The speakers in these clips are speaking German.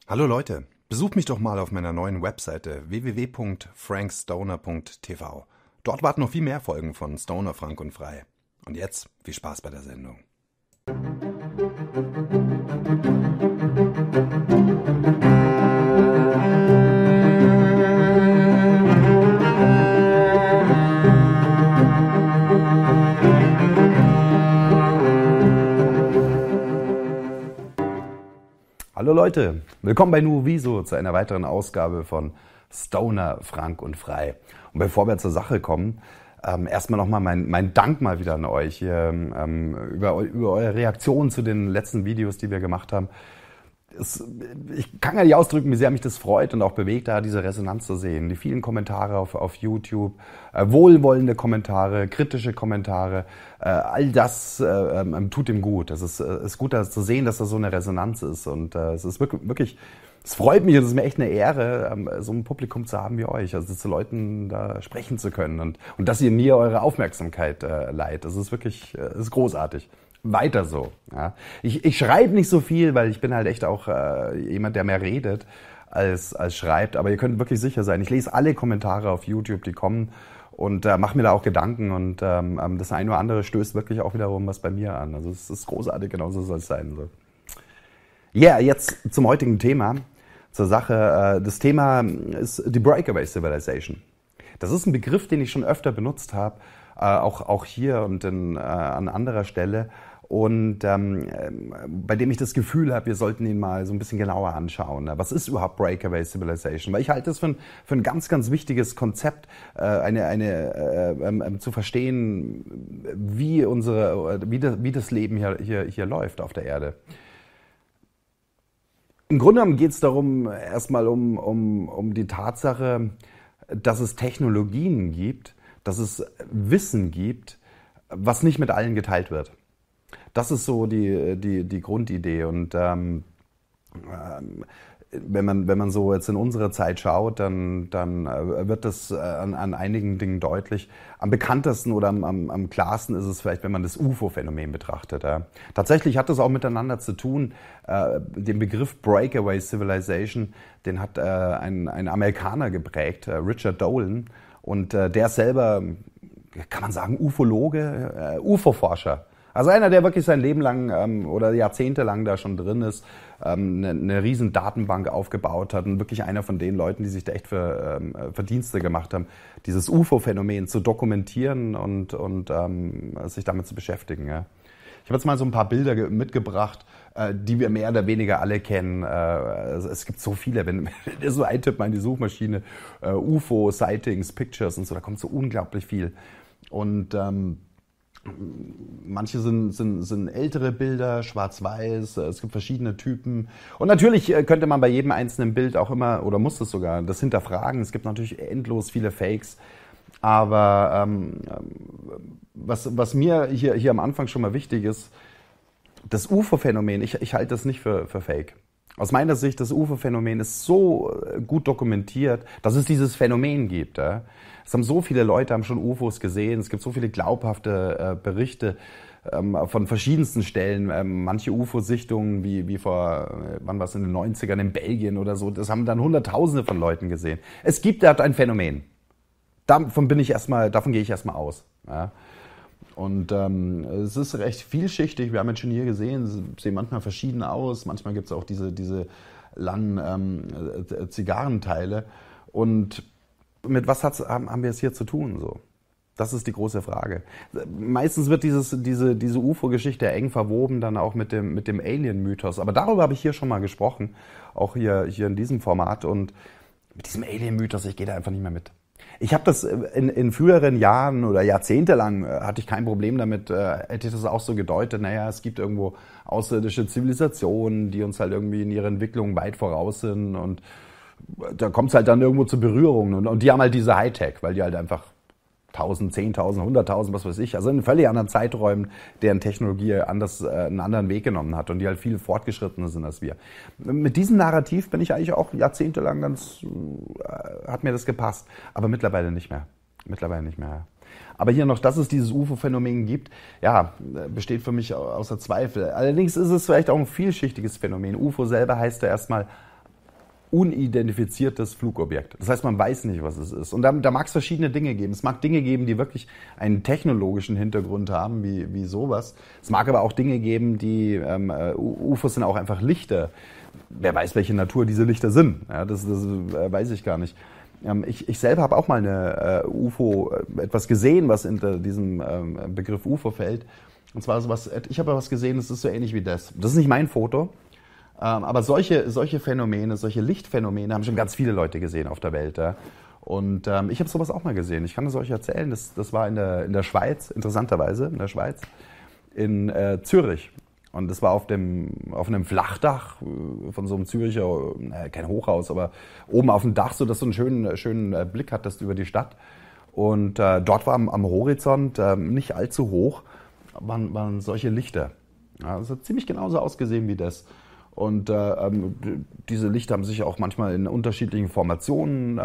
Hallo Leute, besucht mich doch mal auf meiner neuen Webseite www.frankstoner.tv. Dort warten noch viel mehr Folgen von Stoner Frank und Frei. Und jetzt viel Spaß bei der Sendung. Hallo Leute, willkommen bei Nuoviso zu einer weiteren Ausgabe von Stoner Frank und Frei. Und bevor wir zur Sache kommen, erstmal nochmal mein Dank mal wieder an euch hier, über eure Reaktion zu den letzten Videos, die wir gemacht haben. Ich kann gar nicht ausdrücken, wie sehr mich das freut und auch bewegt, da diese Resonanz zu sehen. Die vielen Kommentare auf YouTube, wohlwollende Kommentare, kritische Kommentare, all das tut ihm gut. Es ist gut zu sehen, dass da so eine Resonanz ist. Und es ist wirklich, es freut mich und es ist mir echt eine Ehre, so ein Publikum zu haben wie euch, also zu Leuten da sprechen zu können und dass ihr mir eure Aufmerksamkeit leiht. Das ist wirklich, ist großartig. Weiter so. Ja. Ich schreibe nicht so viel, weil ich bin halt echt auch jemand, der mehr redet als schreibt. Aber ihr könnt wirklich sicher sein, ich lese alle Kommentare auf YouTube, die kommen und mache mir da auch Gedanken. Und das eine oder andere stößt wirklich auch wiederum was bei mir an. Also es ist großartig, genauso soll es sein. So. Ja, jetzt zum heutigen Thema, zur Sache. Das Thema ist die Breakaway Civilization. Das ist ein Begriff, den ich schon öfter benutzt habe, auch hier und an anderer Stelle. Und bei dem ich das Gefühl habe, wir sollten ihn mal so ein bisschen genauer anschauen. Was ist überhaupt Breakaway Civilization? Weil ich halte das für ein ganz, ganz wichtiges Konzept, zu verstehen, wie das Leben hier läuft auf der Erde. Im Grunde genommen geht es darum, erstmal um die Tatsache, dass es Technologien gibt, dass es Wissen gibt, was nicht mit allen geteilt wird. Das ist so die Grundidee. Und wenn man so jetzt in unsere Zeit schaut, dann wird das an einigen Dingen deutlich. Am bekanntesten oder am klarsten ist es vielleicht, wenn man das UFO-Phänomen betrachtet. Ja. Tatsächlich hat das auch miteinander zu tun. Den Begriff Breakaway Civilization, den hat ein Amerikaner geprägt, Richard Dolan. Und der ist selber, kann man sagen, Ufologe, UFO-Forscher. Also einer, der wirklich sein Leben lang oder jahrzehntelang da schon drin ist, eine riesen Datenbank aufgebaut hat und wirklich einer von den Leuten, die sich da echt für Verdienste gemacht haben, dieses UFO-Phänomen zu dokumentieren und sich damit zu beschäftigen. Ja. Ich habe jetzt mal so ein paar Bilder mitgebracht, die wir mehr oder weniger alle kennen. Es gibt so viele, wenn ihr so eintippt mal in die Suchmaschine, UFO, Sightings, Pictures und so, da kommt so unglaublich viel. Und manche sind ältere Bilder, schwarz-weiß, es gibt verschiedene Typen. Und natürlich könnte man bei jedem einzelnen Bild auch immer, oder muss es sogar, das hinterfragen. Es gibt natürlich endlos viele Fakes. Aber was mir hier am Anfang schon mal wichtig ist, das UFO-Phänomen, ich halte das nicht für Fake. Aus meiner Sicht, das UFO-Phänomen ist so gut dokumentiert, dass es dieses Phänomen gibt. Ja. Es haben so viele Leute haben schon UFOs gesehen, es gibt so viele glaubhafte Berichte von verschiedensten Stellen. Manche UFO-Sichtungen, wie vor, wann war es, in den 90ern in Belgien oder so, das haben dann Hunderttausende von Leuten gesehen. Es gibt da ein Phänomen. Davon gehe ich erstmal aus. Ja. Und es ist recht vielschichtig. Wir haben jetzt schon hier gesehen, sehen manchmal verschieden aus. Manchmal gibt es auch diese langen Zigarrenteile. Und mit was haben wir es hier zu tun? So? Das ist die große Frage. Meistens wird diese UFO-Geschichte eng verwoben dann auch mit dem Alien-Mythos. Aber darüber habe ich hier schon mal gesprochen, auch hier in diesem Format. Und mit diesem Alien-Mythos, ich gehe da einfach nicht mehr mit. Ich habe das in früheren Jahren oder jahrzehntelang hatte ich kein Problem damit, hätte ich das auch so gedeutet, naja, es gibt irgendwo außerirdische Zivilisationen, die uns halt irgendwie in ihrer Entwicklung weit voraus sind und da kommt es halt dann irgendwo zu Berührungen und die haben halt diese Hightech, weil die halt einfach 1000, 10.000, 100.000, was weiß ich, also in völlig anderen Zeiträumen, deren Technologie einen anderen Weg genommen hat und die halt viel fortgeschrittener sind als wir. Mit diesem Narrativ bin ich eigentlich auch jahrzehntelang hat mir das gepasst, aber mittlerweile nicht mehr. Aber hier noch, dass es dieses UFO-Phänomen gibt, ja, besteht für mich außer Zweifel. Allerdings ist es vielleicht auch ein vielschichtiges Phänomen. UFO selber heißt ja erstmal unidentifiziertes Flugobjekt. Das heißt, man weiß nicht, was es ist. Und da mag es verschiedene Dinge geben. Es mag Dinge geben, die wirklich einen technologischen Hintergrund haben, wie sowas. Es mag aber auch Dinge geben, die UFOs sind auch einfach Lichter. Wer weiß, welche Natur diese Lichter sind. Ja, das weiß ich gar nicht. Ich selber habe auch mal eine UFO, etwas gesehen, was unter diesem Begriff UFO fällt. Und zwar sowas, ich habe was gesehen, das ist so ähnlich wie das. Das ist nicht mein Foto. Aber solche Phänomene, solche Lichtphänomene haben schon ganz viele Leute gesehen auf der Welt. Ja. Und ich habe sowas auch mal gesehen. Ich kann das euch erzählen. Das war in der Schweiz, interessanterweise, in der Schweiz, in Zürich. Und das war auf einem Flachdach von so einem Züricher, kein Hochhaus, aber oben auf dem Dach, so dass du einen schönen Blick hattest über die Stadt. Und dort war am Horizont, nicht allzu hoch, waren solche Lichter. Ja, das hat ziemlich genauso ausgesehen wie das. Und diese Lichter haben sich auch manchmal in unterschiedlichen Formationen,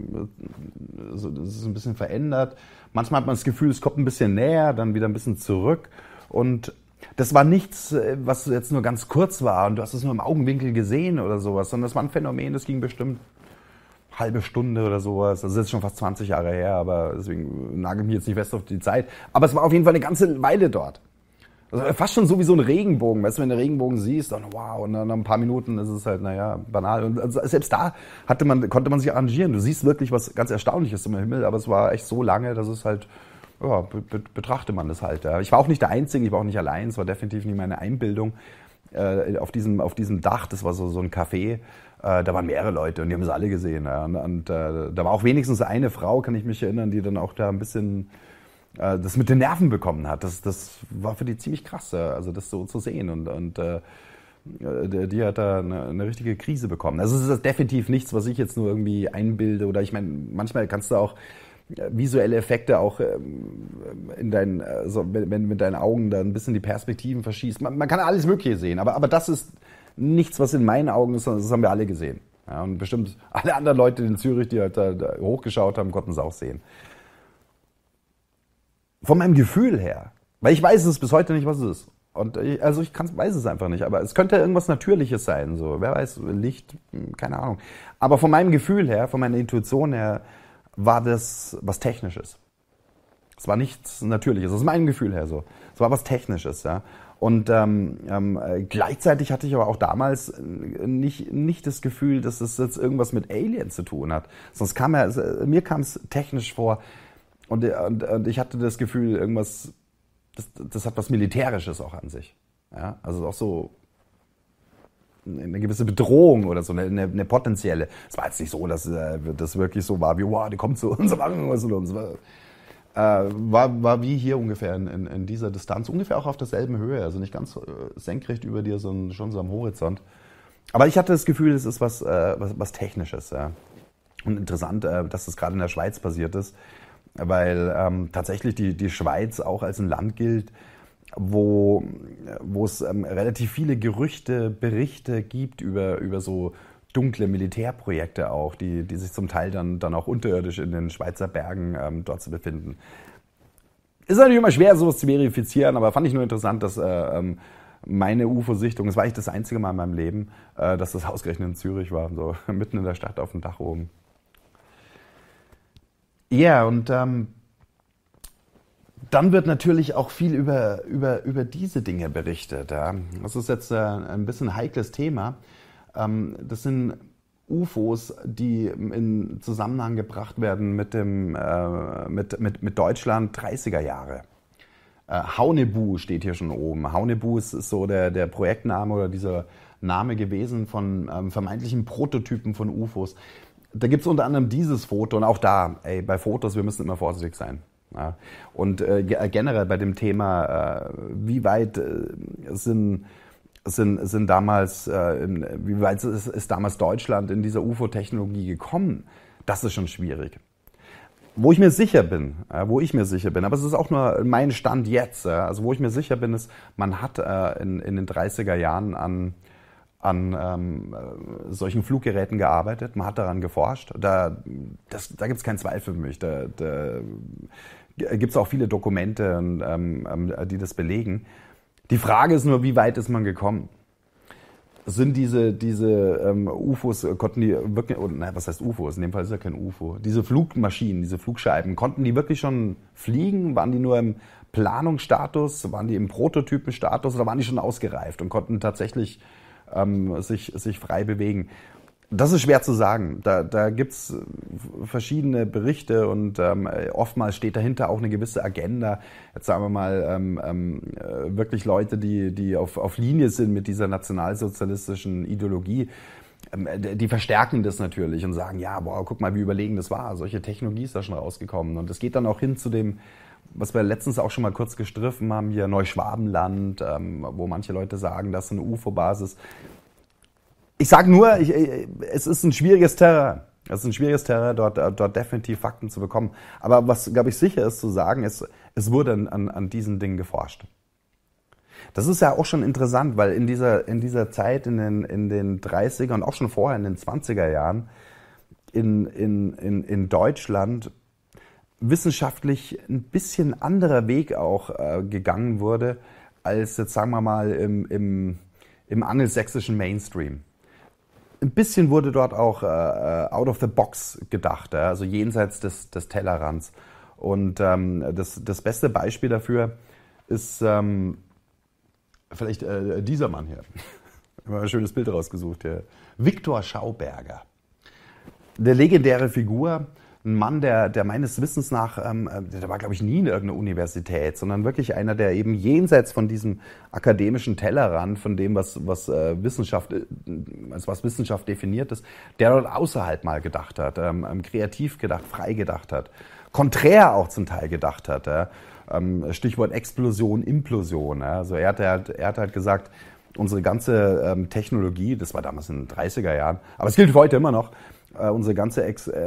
das ist ein bisschen verändert. Manchmal hat man das Gefühl, es kommt ein bisschen näher, dann wieder ein bisschen zurück. Und das war nichts, was jetzt nur ganz kurz war und du hast es nur im Augenwinkel gesehen oder sowas, sondern das war ein Phänomen, das ging bestimmt eine halbe Stunde oder sowas. Das ist jetzt schon fast 20 Jahre her, aber deswegen nagel ich mich jetzt nicht fest auf die Zeit. Aber es war auf jeden Fall eine ganze Weile dort. Also fast schon so wie so ein Regenbogen. Weißt du, wenn du einen Regenbogen siehst, dann wow, und dann nach ein paar Minuten ist es halt, banal. Und also selbst da konnte man sich arrangieren. Du siehst wirklich was ganz Erstaunliches im Himmel, aber es war echt so lange, dass es halt, ja, betrachte man das halt. Ja. Ich war auch nicht der Einzige, ich war auch nicht allein, es war definitiv nicht meine Einbildung. Auf diesem Dach, das war so ein Café, da waren mehrere Leute und die haben es alle gesehen. Ja. Und da war auch wenigstens eine Frau, kann ich mich erinnern, die dann auch da ein bisschen das mit den Nerven bekommen hat. Das war für die ziemlich krass, also das so zu sehen. Und die hat da eine richtige Krise bekommen. Also es ist definitiv nichts, was ich jetzt nur irgendwie einbilde. Oder ich meine, manchmal kannst du auch visuelle Effekte auch in deinen, wenn mit deinen Augen da ein bisschen die Perspektiven verschießt. Man kann alles Mögliche sehen, aber das ist nichts, was in meinen Augen ist, sondern das haben wir alle gesehen. Ja, und bestimmt alle anderen Leute in Zürich, die halt da hochgeschaut haben, konnten es auch sehen. Von meinem Gefühl her, weil ich weiß es bis heute nicht, was es ist. Und ich weiß es einfach nicht, aber es könnte irgendwas Natürliches sein, so, wer weiß, Licht, keine Ahnung. Aber von meinem Gefühl her, von meiner Intuition her, war das was Technisches. Es war nichts Natürliches, das ist mein Gefühl her so. Es war was Technisches, ja. Und gleichzeitig hatte ich aber auch damals nicht das Gefühl, dass es jetzt irgendwas mit Aliens zu tun hat. Sonst mir kam es technisch vor. Und ich hatte das Gefühl, irgendwas, das hat was Militärisches auch an sich. Ja? Also auch so eine gewisse Bedrohung oder so, eine potenzielle. Es war jetzt nicht so, dass das wirklich so war, wie, wow, die kommt zu uns, machen irgendwas mit uns. War wie hier ungefähr in dieser Distanz, ungefähr auch auf derselben Höhe, also nicht ganz senkrecht über dir, sondern schon so am Horizont. Aber ich hatte das Gefühl, es ist was Technisches. Ja? Und interessant, dass das gerade in der Schweiz passiert ist. Weil tatsächlich die Schweiz auch als ein Land gilt, wo es relativ viele Gerüchte, Berichte gibt über so dunkle Militärprojekte auch, die sich zum Teil dann auch unterirdisch in den Schweizer Bergen dort zu befinden. Ist natürlich immer schwer, sowas zu verifizieren, aber fand ich nur interessant, dass meine UFO-Sichtung, das war eigentlich das einzige Mal in meinem Leben, dass das ausgerechnet in Zürich war, so mitten in der Stadt auf dem Dach oben. Ja, und dann wird natürlich auch viel über diese Dinge berichtet. Ja. Das ist jetzt ein bisschen ein heikles Thema. Das sind UFOs, die in Zusammenhang gebracht werden mit Deutschland 30er Jahre. Haunebu steht hier schon oben. Haunebu ist so der Projektname oder dieser Name gewesen von vermeintlichen Prototypen von UFOs. Da gibt es unter anderem dieses Foto und auch da, bei Fotos, wir müssen immer vorsichtig sein. Ja. Und generell bei dem Thema, wie weit sind damals, wie weit ist damals Deutschland in dieser UFO-Technologie gekommen, das ist schon schwierig. Wo ich mir sicher bin, aber es ist auch nur mein Stand jetzt, also wo ich mir sicher bin, ist, man hat in den 30er Jahren an solchen Fluggeräten gearbeitet, man hat daran geforscht. Da gibt es keinen Zweifel für mich. Da gibt es auch viele Dokumente, die das belegen. Die Frage ist nur, wie weit ist man gekommen? sind diese UFOs, konnten die wirklich, was heißt UFOs? In dem Fall ist ja kein UFO. Diese Flugmaschinen, diese Flugscheiben, konnten die wirklich schon fliegen? Waren die nur im Planungsstatus? Waren die im Prototypenstatus? Oder waren die schon ausgereift und konnten tatsächlich sich frei bewegen? Das ist schwer zu sagen. Da gibt's verschiedene Berichte und oftmals steht dahinter auch eine gewisse Agenda. Jetzt sagen wir mal wirklich Leute, die auf Linie sind mit dieser nationalsozialistischen Ideologie, die verstärken das natürlich und sagen, ja, boah, guck mal, wie überlegen das war. Solche Technologie ist da schon rausgekommen. Und es geht dann auch hin zu dem, was wir letztens auch schon mal kurz gestriffen haben, hier Neuschwabenland, wo manche Leute sagen, das ist eine UFO-Basis. Ich sage nur, es ist ein schwieriges Terrain. Es ist ein schwieriges Terrain, dort definitiv Fakten zu bekommen. Aber was, glaube ich, sicher ist zu sagen, es wurde an diesen Dingen geforscht. Das ist ja auch schon interessant, weil in dieser Zeit, in den 30er und auch schon vorher in den 20er Jahren in Deutschland wissenschaftlich ein bisschen anderer Weg auch gegangen wurde, als jetzt sagen wir mal im angelsächsischen Mainstream. Ein bisschen wurde dort auch out of the box gedacht, also jenseits des Tellerrands. Und das beste Beispiel dafür ist vielleicht dieser Mann hier. Ich habe mal ein schönes Bild rausgesucht hier. Viktor Schauberger. Eine legendäre Figur, ein Mann, der meines Wissens nach, der war, glaube ich, nie in irgendeiner Universität, sondern wirklich einer, der eben jenseits von diesem akademischen Tellerrand, von dem, was Wissenschaft definiert ist, der dort außerhalb mal gedacht hat, kreativ gedacht, frei gedacht hat, konträr auch zum Teil gedacht hat. Stichwort Explosion, Implosion. Also er hat halt gesagt, unsere ganze Technologie, das war damals in den 30er Jahren, aber es gilt heute immer noch, unsere ganze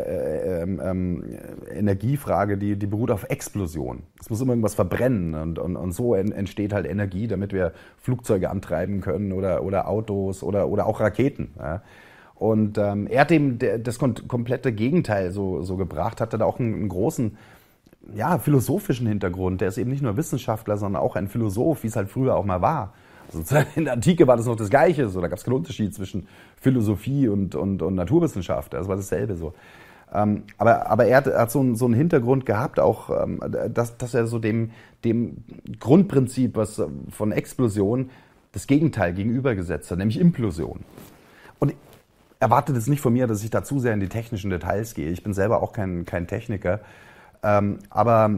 Energiefrage, die beruht auf Explosion. Es muss immer irgendwas verbrennen und so entsteht halt Energie, damit wir Flugzeuge antreiben können oder Autos oder auch Raketen. Ja. Und er hat eben das komplette Gegenteil so gebracht, hatte da auch einen großen philosophischen Hintergrund. Der ist eben nicht nur Wissenschaftler, sondern auch ein Philosoph, wie es halt früher auch mal war. Also in der Antike war das noch das Gleiche, so, da gab es keinen Unterschied zwischen Philosophie und Naturwissenschaft, das war dasselbe so. Aber er hat so einen Hintergrund gehabt, auch, dass er so dem Grundprinzip was von Explosion das Gegenteil gegenübergesetzt hat, nämlich Implosion. Und erwartet es nicht von mir, dass ich da zu sehr in die technischen Details gehe. Ich bin selber auch kein Techniker, aber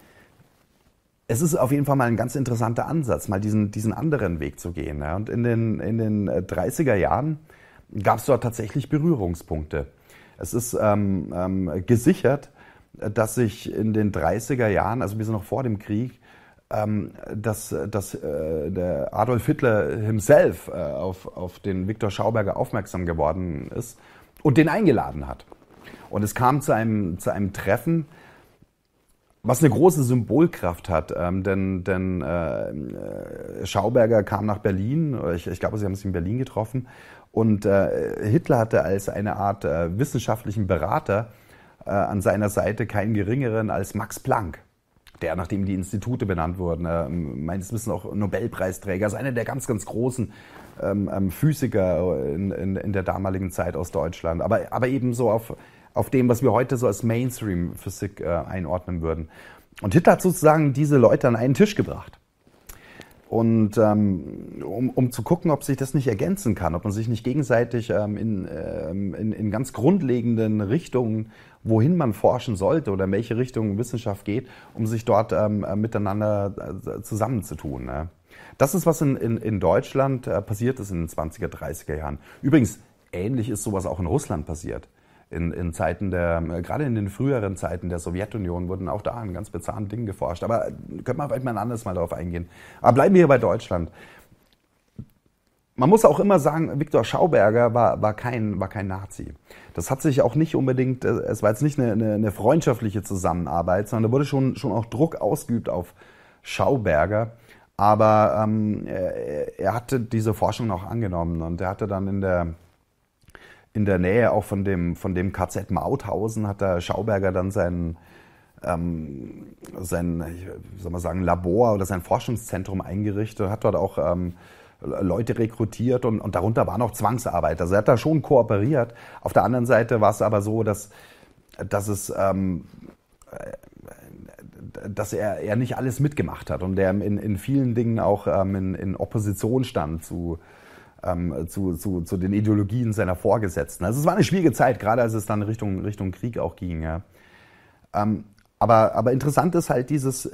es ist auf jeden Fall mal ein ganz interessanter Ansatz, mal diesen anderen Weg zu gehen. Ja. Und in den 30er Jahren gab es dort tatsächlich Berührungspunkte. Es ist gesichert, dass sich in den 30er Jahren, also wir sind noch vor dem Krieg, dass der Adolf Hitler himself auf den Viktor Schauberger aufmerksam geworden ist und den eingeladen hat. Und es kam zu einem Treffen, was eine große Symbolkraft hat, denn Schauberger kam nach Berlin, ich glaube, sie haben sich in Berlin getroffen, und Hitler hatte als eine Art wissenschaftlichen Berater an seiner Seite keinen geringeren als Max Planck, der, nachdem die Institute benannt wurden, meines Wissens auch Nobelpreisträger, also einer der ganz, ganz großen Physiker in der damaligen Zeit aus Deutschland, aber eben so auf dem, was wir heute so als Mainstream-Physik einordnen würden. Und Hitler hat sozusagen diese Leute an einen Tisch gebracht. Und um zu gucken, ob sich das nicht ergänzen kann, ob man sich nicht gegenseitig in ganz grundlegenden Richtungen, wohin man forschen sollte oder in welche Richtung Wissenschaft geht, um sich dort miteinander zusammenzutun. Ne? Das ist, was in Deutschland passiert ist in den 20er, 30er Jahren. Übrigens, ähnlich ist sowas auch in Russland passiert. In Zeiten gerade in den früheren Zeiten der Sowjetunion wurden auch da an ganz bizarren Dingen geforscht. Aber könnte man vielleicht mal ein anderes Mal darauf eingehen. Aber bleiben wir hier bei Deutschland. Man muss auch immer sagen, Viktor Schauberger war kein Nazi. Das hat sich auch nicht unbedingt, es war jetzt nicht eine freundschaftliche Zusammenarbeit, sondern da wurde schon auch Druck ausgeübt auf Schauberger. Aber er hatte diese Forschung auch angenommen und er hatte dann in der Nähe auch von dem KZ Mauthausen hat der Schauberger dann sein Labor oder sein Forschungszentrum eingerichtet und hat dort auch Leute rekrutiert und darunter waren auch Zwangsarbeiter. Also er hat da schon kooperiert. Auf der anderen Seite war es aber so, dass er nicht alles mitgemacht hat und er in vielen Dingen auch in Opposition stand zu den Ideologien seiner Vorgesetzten. Also es war eine schwierige Zeit, gerade als es dann Richtung Krieg auch ging. Ja. Aber interessant ist halt dieses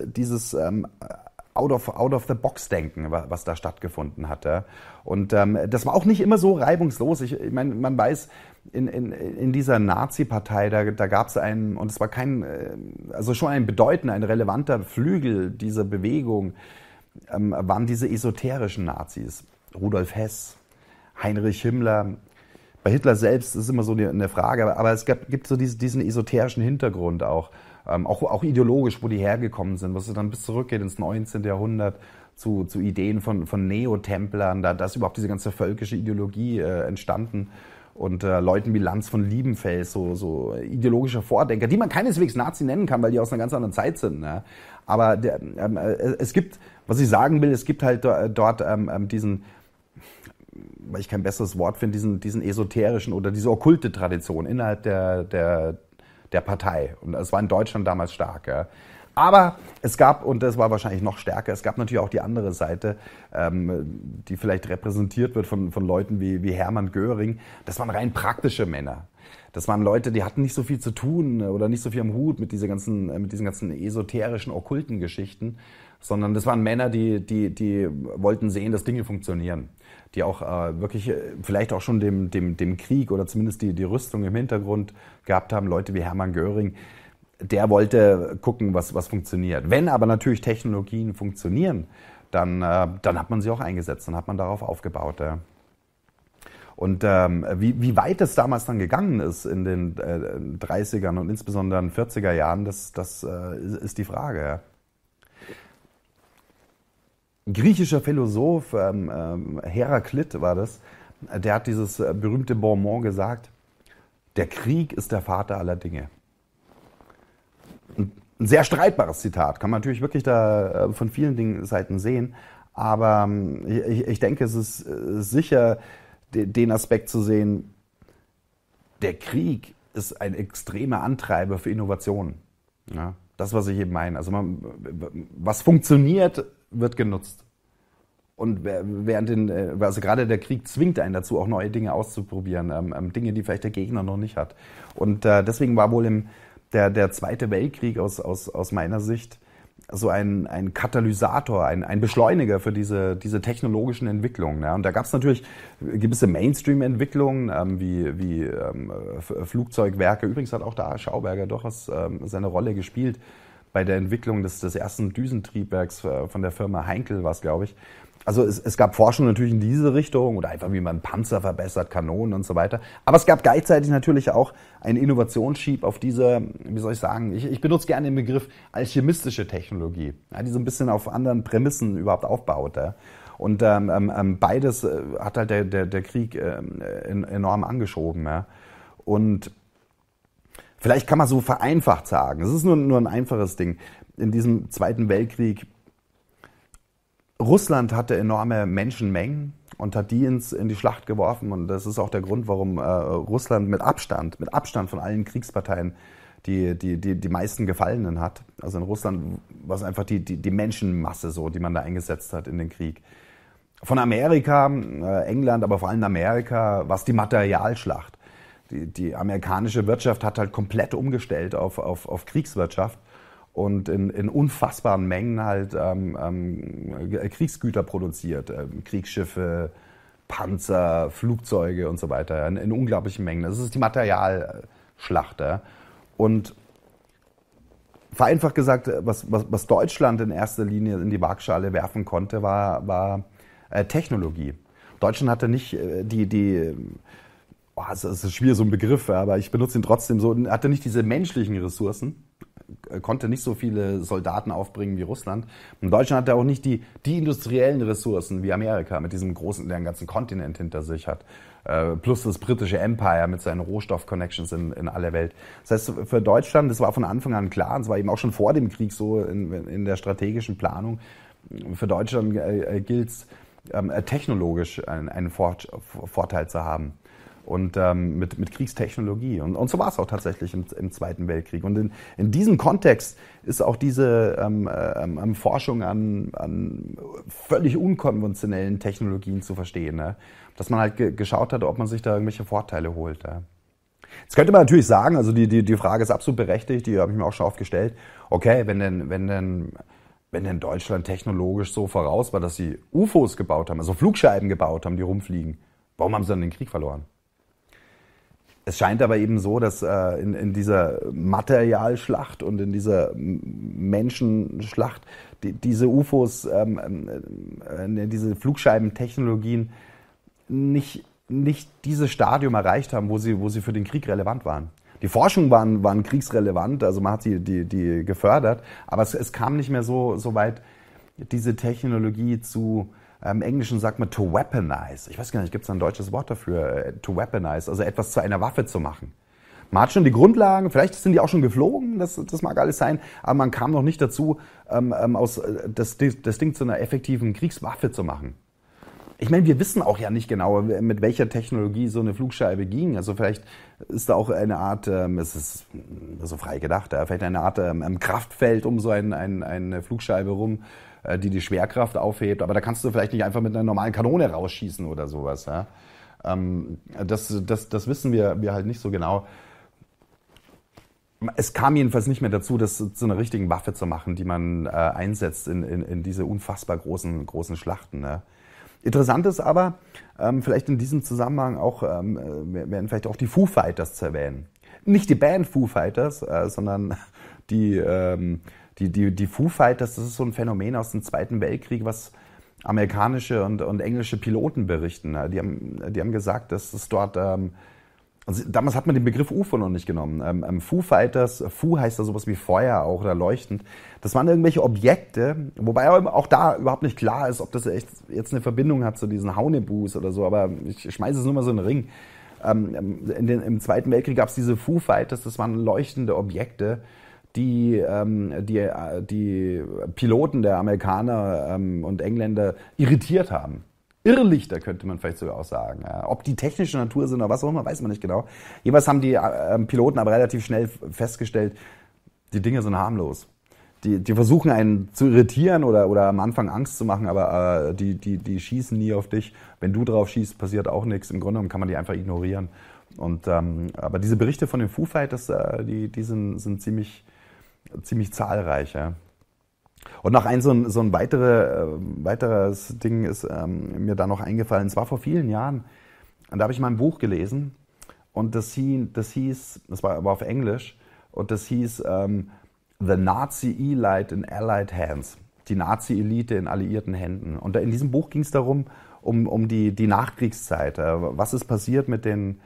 Out-of-the-Box-Denken, was da stattgefunden hat. Ja. Und das war auch nicht immer so reibungslos. Ich meine, man weiß, in dieser Nazi-Partei, da gab es einen, und es war schon ein bedeutender, ein relevanter Flügel dieser Bewegung, waren diese esoterischen Nazis. Rudolf Hess, Heinrich Himmler. Bei Hitler selbst ist immer so eine Frage, aber es gibt so diesen esoterischen Hintergrund auch ideologisch, wo die hergekommen sind, was dann bis zurückgeht ins 19. Jahrhundert zu Ideen von Neotemplern, da ist überhaupt diese ganze völkische Ideologie entstanden und Leuten wie Lanz von Liebenfels, so ideologische Vordenker, die man keineswegs Nazi nennen kann, weil die aus einer ganz anderen Zeit sind. Ne? Aber es gibt, was ich sagen will, es gibt halt dort diesen, weil ich kein besseres Wort finde, diesen esoterischen oder diese okkulte Tradition innerhalb der Partei. Und das war in Deutschland damals stark. Ja. Aber es gab, und das war wahrscheinlich noch stärker, es gab natürlich auch die andere Seite, die vielleicht repräsentiert wird von Leuten wie Hermann Göring. Das waren rein praktische Männer. Das waren Leute, die hatten nicht so viel zu tun oder nicht so viel am Hut mit diesen ganzen esoterischen, okkulten Geschichten, sondern das waren Männer, die wollten sehen, dass Dinge funktionieren. Die auch wirklich vielleicht auch schon dem Krieg oder zumindest die Rüstung im Hintergrund gehabt haben. Leute wie Hermann Göring, der wollte gucken, was funktioniert. Wenn aber natürlich Technologien funktionieren, dann hat man sie auch eingesetzt, dann hat man darauf aufgebaut. Ja. Und wie weit es damals dann gegangen ist in den 30ern und insbesondere in den 40er Jahren, das ist die Frage. Ja. Griechischer Philosoph, Heraklit war das, der hat dieses berühmte Bonmot gesagt, der Krieg ist der Vater aller Dinge. Ein sehr streitbares Zitat, kann man natürlich wirklich da von vielen Seiten sehen, aber ich denke, es ist sicher den Aspekt zu sehen, der Krieg ist ein extremer Antreiber für Innovationen. Ja, das, was ich eben meine. Also was funktioniert, wird genutzt. Und also gerade der Krieg zwingt einen dazu, auch neue Dinge auszuprobieren, Dinge, die vielleicht der Gegner noch nicht hat. Und deswegen war wohl der Zweite Weltkrieg aus meiner Sicht so ein Katalysator, ein Beschleuniger für diese technologischen Entwicklungen. Ja. Und da gab es natürlich gewisse Mainstream-Entwicklungen, wie Flugzeugwerke. Übrigens hat auch da Schauberger durchaus seine Rolle gespielt bei der Entwicklung des ersten Düsentriebwerks von der Firma Heinkel, war es, glaube ich. Also es gab Forschung natürlich in diese Richtung oder einfach wie man Panzer verbessert, Kanonen und so weiter. Aber es gab gleichzeitig natürlich auch einen Innovationsschieb auf diese, wie soll ich sagen, ich benutze gerne den Begriff alchemistische Technologie, ja, die so ein bisschen auf anderen Prämissen überhaupt aufbaut. Ja. Und beides hat halt der Krieg enorm angeschoben. Ja. Und vielleicht kann man so vereinfacht sagen, es ist nur ein einfaches Ding, in diesem Zweiten Weltkrieg, Russland hatte enorme Menschenmengen und hat die in die Schlacht geworfen. Und das ist auch der Grund, warum Russland mit Abstand von allen Kriegsparteien die meisten Gefallenen hat. Also in Russland war es einfach die Menschenmasse so, die man da eingesetzt hat in den Krieg. Von Amerika, England, aber vor allem Amerika, war es die Materialschlacht. Die amerikanische Wirtschaft hat halt komplett umgestellt auf Kriegswirtschaft. Und in unfassbaren Mengen halt Kriegsgüter produziert, Kriegsschiffe, Panzer, Flugzeuge und so weiter, in unglaublichen Mengen. Das ist die Materialschlacht. Ja. Und vereinfacht gesagt, was Deutschland in erster Linie in die Waagschale werfen konnte, war Technologie. Deutschland hatte nicht es ist schwierig, so ein Begriff, aber ich benutze ihn trotzdem so, hatte nicht diese menschlichen Ressourcen, konnte nicht so viele Soldaten aufbringen wie Russland. Und Deutschland hatte auch nicht die industriellen Ressourcen wie Amerika mit diesem großen, der einen ganzen Kontinent hinter sich hat. Plus das britische Empire mit seinen Rohstoff-Connections in aller Welt. Das heißt, für Deutschland, das war von Anfang an klar, und es war eben auch schon vor dem Krieg so in der strategischen Planung, für Deutschland gilt's, technologisch einen Vorteil zu haben. Und mit Kriegstechnologie. Und so war es auch tatsächlich im Zweiten Weltkrieg. Und in diesem Kontext ist auch diese Forschung an völlig unkonventionellen Technologien zu verstehen. Ne? Dass man halt geschaut hat, ob man sich da irgendwelche Vorteile holt. Ja? Jetzt könnte man natürlich sagen, also die Frage ist absolut berechtigt, die habe ich mir auch schon oft gestellt. Okay, wenn denn Deutschland technologisch so voraus war, dass sie UFOs gebaut haben, also Flugscheiben gebaut haben, die rumfliegen, warum haben sie dann den Krieg verloren? Es scheint aber eben so, dass in dieser Materialschlacht und in dieser Menschenschlacht diese UFOs, diese Flugscheibentechnologien nicht dieses Stadium erreicht haben, wo sie für den Krieg relevant waren. Die Forschung waren kriegsrelevant, also man hat die gefördert, aber es kam nicht mehr so weit, diese Technologie zu... Im Englischen sagt man to weaponize. Ich weiß gar nicht, gibt es ein deutsches Wort dafür? To weaponize, also etwas zu einer Waffe zu machen. Man hat schon die Grundlagen, vielleicht sind die auch schon geflogen, das mag alles sein, aber man kam noch nicht dazu, das Ding zu einer effektiven Kriegswaffe zu machen. Ich meine, wir wissen auch ja nicht genau, mit welcher Technologie so eine Flugscheibe ging. Also vielleicht ist da auch eine Art, es ist so frei gedacht, vielleicht eine Art Kraftfeld um so eine Flugscheibe rum, die Schwerkraft aufhebt. Aber da kannst du vielleicht nicht einfach mit einer normalen Kanone rausschießen oder sowas. Ja? Das wissen wir halt nicht so genau. Es kam jedenfalls nicht mehr dazu, das zu einer richtigen Waffe zu machen, die man einsetzt in diese unfassbar großen Schlachten. Ne? Interessant ist aber, vielleicht in diesem Zusammenhang auch, werden vielleicht auch die Foo Fighters zu erwähnen. Nicht die Band Foo Fighters, sondern die Foo Fighters, das ist so ein Phänomen aus dem Zweiten Weltkrieg, was amerikanische und englische Piloten berichten. Die haben gesagt, dass es dort, also damals hat man den Begriff UFO noch nicht genommen. Foo Fighters, Foo heißt da sowas wie Feuer auch oder leuchtend. Das waren irgendwelche Objekte, wobei auch da überhaupt nicht klar ist, ob das echt jetzt eine Verbindung hat zu diesen Haunebus oder so, aber ich schmeiße es nur mal so in den Ring. Im Zweiten Weltkrieg gab es diese Foo Fighters, das waren leuchtende Objekte, die Piloten der Amerikaner und Engländer irritiert haben. Irrlichter könnte man vielleicht sogar auch sagen. Ja. Ob die technische Natur sind oder was auch immer, weiß man nicht genau. Jeweils haben die Piloten aber relativ schnell festgestellt, die Dinge sind harmlos. Die versuchen einen zu irritieren oder am Anfang Angst zu machen, aber die schießen nie auf dich. Wenn du drauf schießt, passiert auch nichts. Im Grunde genommen kann man die einfach ignorieren. Aber diese Berichte von den Foo Fighters, die sind ziemlich zahlreich. Ja. Und noch so ein weiteres Ding ist mir da noch eingefallen. Es war vor vielen Jahren, und da habe ich mal ein Buch gelesen und das war auf Englisch und das hieß The Nazi Elite in Allied Hands. Die Nazi-Elite in alliierten Händen. Und in diesem Buch ging es darum, um die Nachkriegszeit. Was ist passiert mit den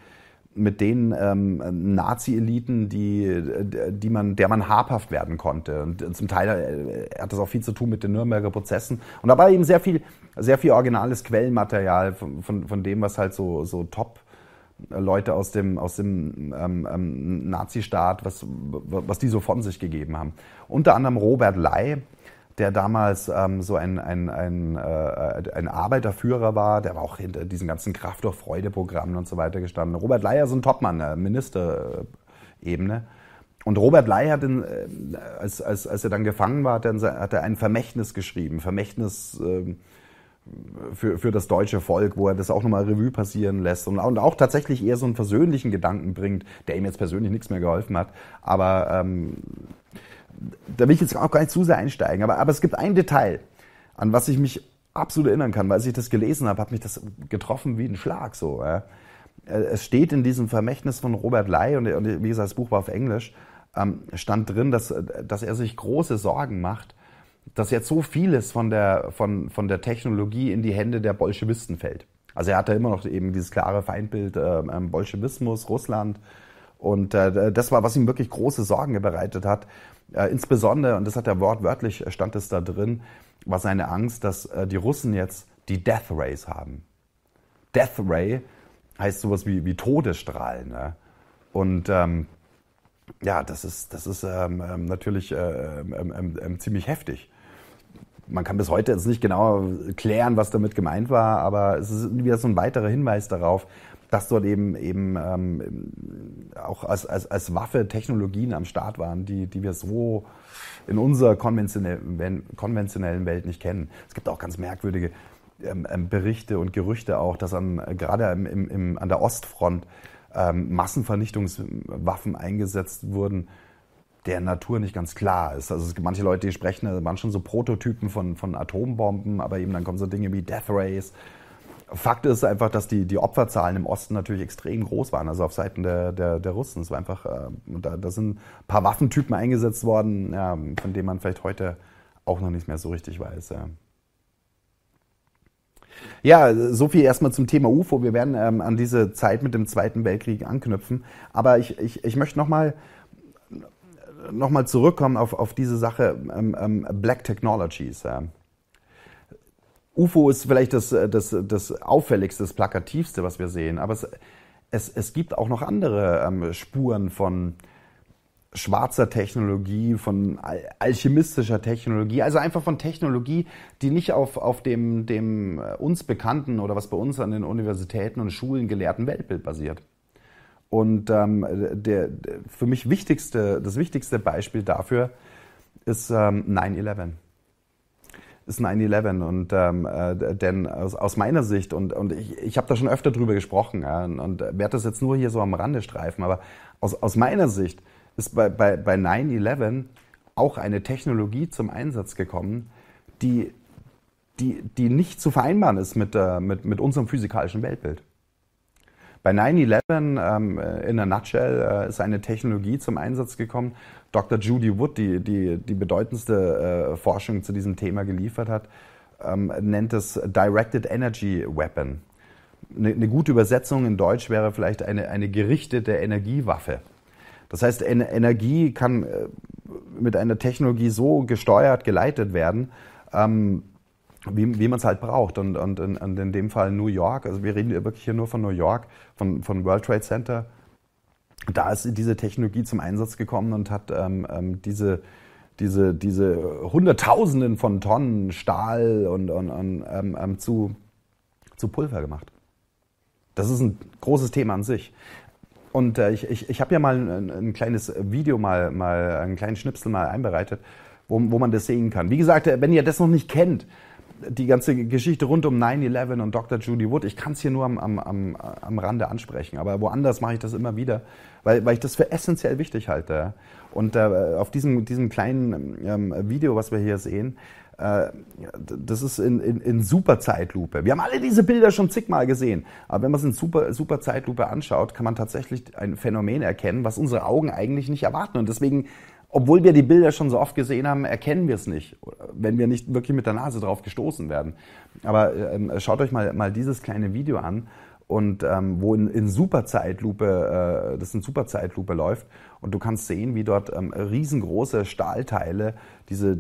Nazi-Eliten, der man habhaft werden konnte. Und zum Teil hat das auch viel zu tun mit den Nürnberger Prozessen. Und da war eben sehr viel originales Quellenmaterial von dem, was halt so Top-Leute aus dem Nazistaat, was die so von sich gegeben haben. Unter anderem Robert Ley, der damals so ein Arbeiterführer war, der war auch hinter diesen ganzen Kraft durch Freude-Programmen und so weiter gestanden. Robert Ley ist ein Topmann, Ministerebene. Und Robert Ley hat, als er dann gefangen war, hat er ein Vermächtnis geschrieben, Vermächtnis für das deutsche Volk, wo er das auch nochmal Revue passieren lässt und auch tatsächlich eher so einen versöhnlichen Gedanken bringt, der ihm jetzt persönlich nichts mehr geholfen hat, aber da will ich jetzt auch gar nicht zu sehr einsteigen, aber es gibt ein Detail, an was ich mich absolut erinnern kann, weil als ich das gelesen habe, hat mich das getroffen wie ein Schlag. So. Ja. Es steht in diesem Vermächtnis von Robert Ley, und wie gesagt, das Buch war auf Englisch, stand drin, dass er sich große Sorgen macht, dass jetzt so vieles von der Technologie in die Hände der Bolschewisten fällt. Also er hatte immer noch eben dieses klare Feindbild Bolschewismus, Russland, und das war, was ihm wirklich große Sorgen bereitet hat. Insbesondere, und das hat er wortwörtlich, stand es da drin, war seine Angst, dass die Russen jetzt die Death Rays haben. Death Ray heißt sowas wie Todesstrahlen. Ne? Und ja, das ist natürlich ziemlich heftig. Man kann bis heute jetzt nicht genau klären, was damit gemeint war, aber es ist wieder so ein weiterer Hinweis darauf, dass dort eben auch als Waffe Technologien am Start waren, die wir so in unserer konventionellen Welt nicht kennen. Es gibt auch ganz merkwürdige Berichte und Gerüchte auch, dass gerade an der Ostfront Massenvernichtungswaffen eingesetzt wurden, der Natur nicht ganz klar ist. Also es gibt manche Leute, die sprechen, da waren schon so Prototypen von Atombomben, aber eben dann kommen so Dinge wie Death Rays. Fakt ist einfach, dass die Opferzahlen im Osten natürlich extrem groß waren, also auf Seiten der Russen. Es war einfach, da sind ein paar Waffentypen eingesetzt worden, ja, von denen man vielleicht heute auch noch nicht mehr so richtig weiß. Ja. Ja, so viel erstmal zum Thema UFO. Wir werden an diese Zeit mit dem Zweiten Weltkrieg anknüpfen. Aber ich möchte noch mal zurückkommen auf diese Sache Black Technologies. Ja. UFO ist vielleicht das auffälligste, das plakativste, was wir sehen. Aber es gibt auch noch andere Spuren von schwarzer Technologie, von alchemistischer Technologie, also einfach von Technologie, die nicht auf dem uns bekannten oder was bei uns an den Universitäten und Schulen gelehrten Weltbild basiert. Und für mich das wichtigste Beispiel dafür ist 9/11. Ist 9/11 und denn aus meiner Sicht und ich habe da schon öfter drüber gesprochen, ja, und werde das jetzt nur hier so am Rande streifen, aber aus meiner Sicht ist bei 9/11 auch eine Technologie zum Einsatz gekommen, die nicht zu vereinbaren ist mit unserem physikalischen Weltbild. Bei 9/11 in a nutshell ist eine Technologie zum Einsatz gekommen. Dr. Judy Wood, die bedeutendste Forschung zu diesem Thema geliefert hat, nennt es Directed Energy Weapon. Eine gute Übersetzung in Deutsch wäre vielleicht eine gerichtete Energiewaffe. Das heißt, Energie kann mit einer Technologie so gesteuert, geleitet werden, wie man es halt braucht. Und in dem Fall New York, also wir reden wirklich hier nur von New York, von World Trade Center. Da ist diese Technologie zum Einsatz gekommen und hat diese Hunderttausenden von Tonnen Stahl und zu Pulver gemacht. Das ist ein großes Thema an sich. Und ich habe ja mal ein kleines Video, einen kleinen Schnipsel mal einbereitet, wo man das sehen kann. Wie gesagt, wenn ihr das noch nicht kennt, die ganze Geschichte rund um 9/11 und Dr. Judy Wood, ich kann es hier nur am Rande ansprechen, aber woanders mache ich das immer wieder, weil ich das für essentiell wichtig halte. Und auf diesem kleinen Video, was wir hier sehen, das ist in super Zeitlupe. Wir haben alle diese Bilder schon zigmal gesehen, aber wenn man es in super Zeitlupe anschaut, kann man tatsächlich ein Phänomen erkennen, was unsere Augen eigentlich nicht erwarten. Und deswegen, obwohl wir die Bilder schon so oft gesehen haben, erkennen wir es nicht, wenn wir nicht wirklich mit der Nase drauf gestoßen werden. Aber schaut euch mal dieses kleine Video an, und wo in Superzeitlupe, das in Superzeitlupe läuft, und du kannst sehen, wie dort riesengroße Stahlteile, diese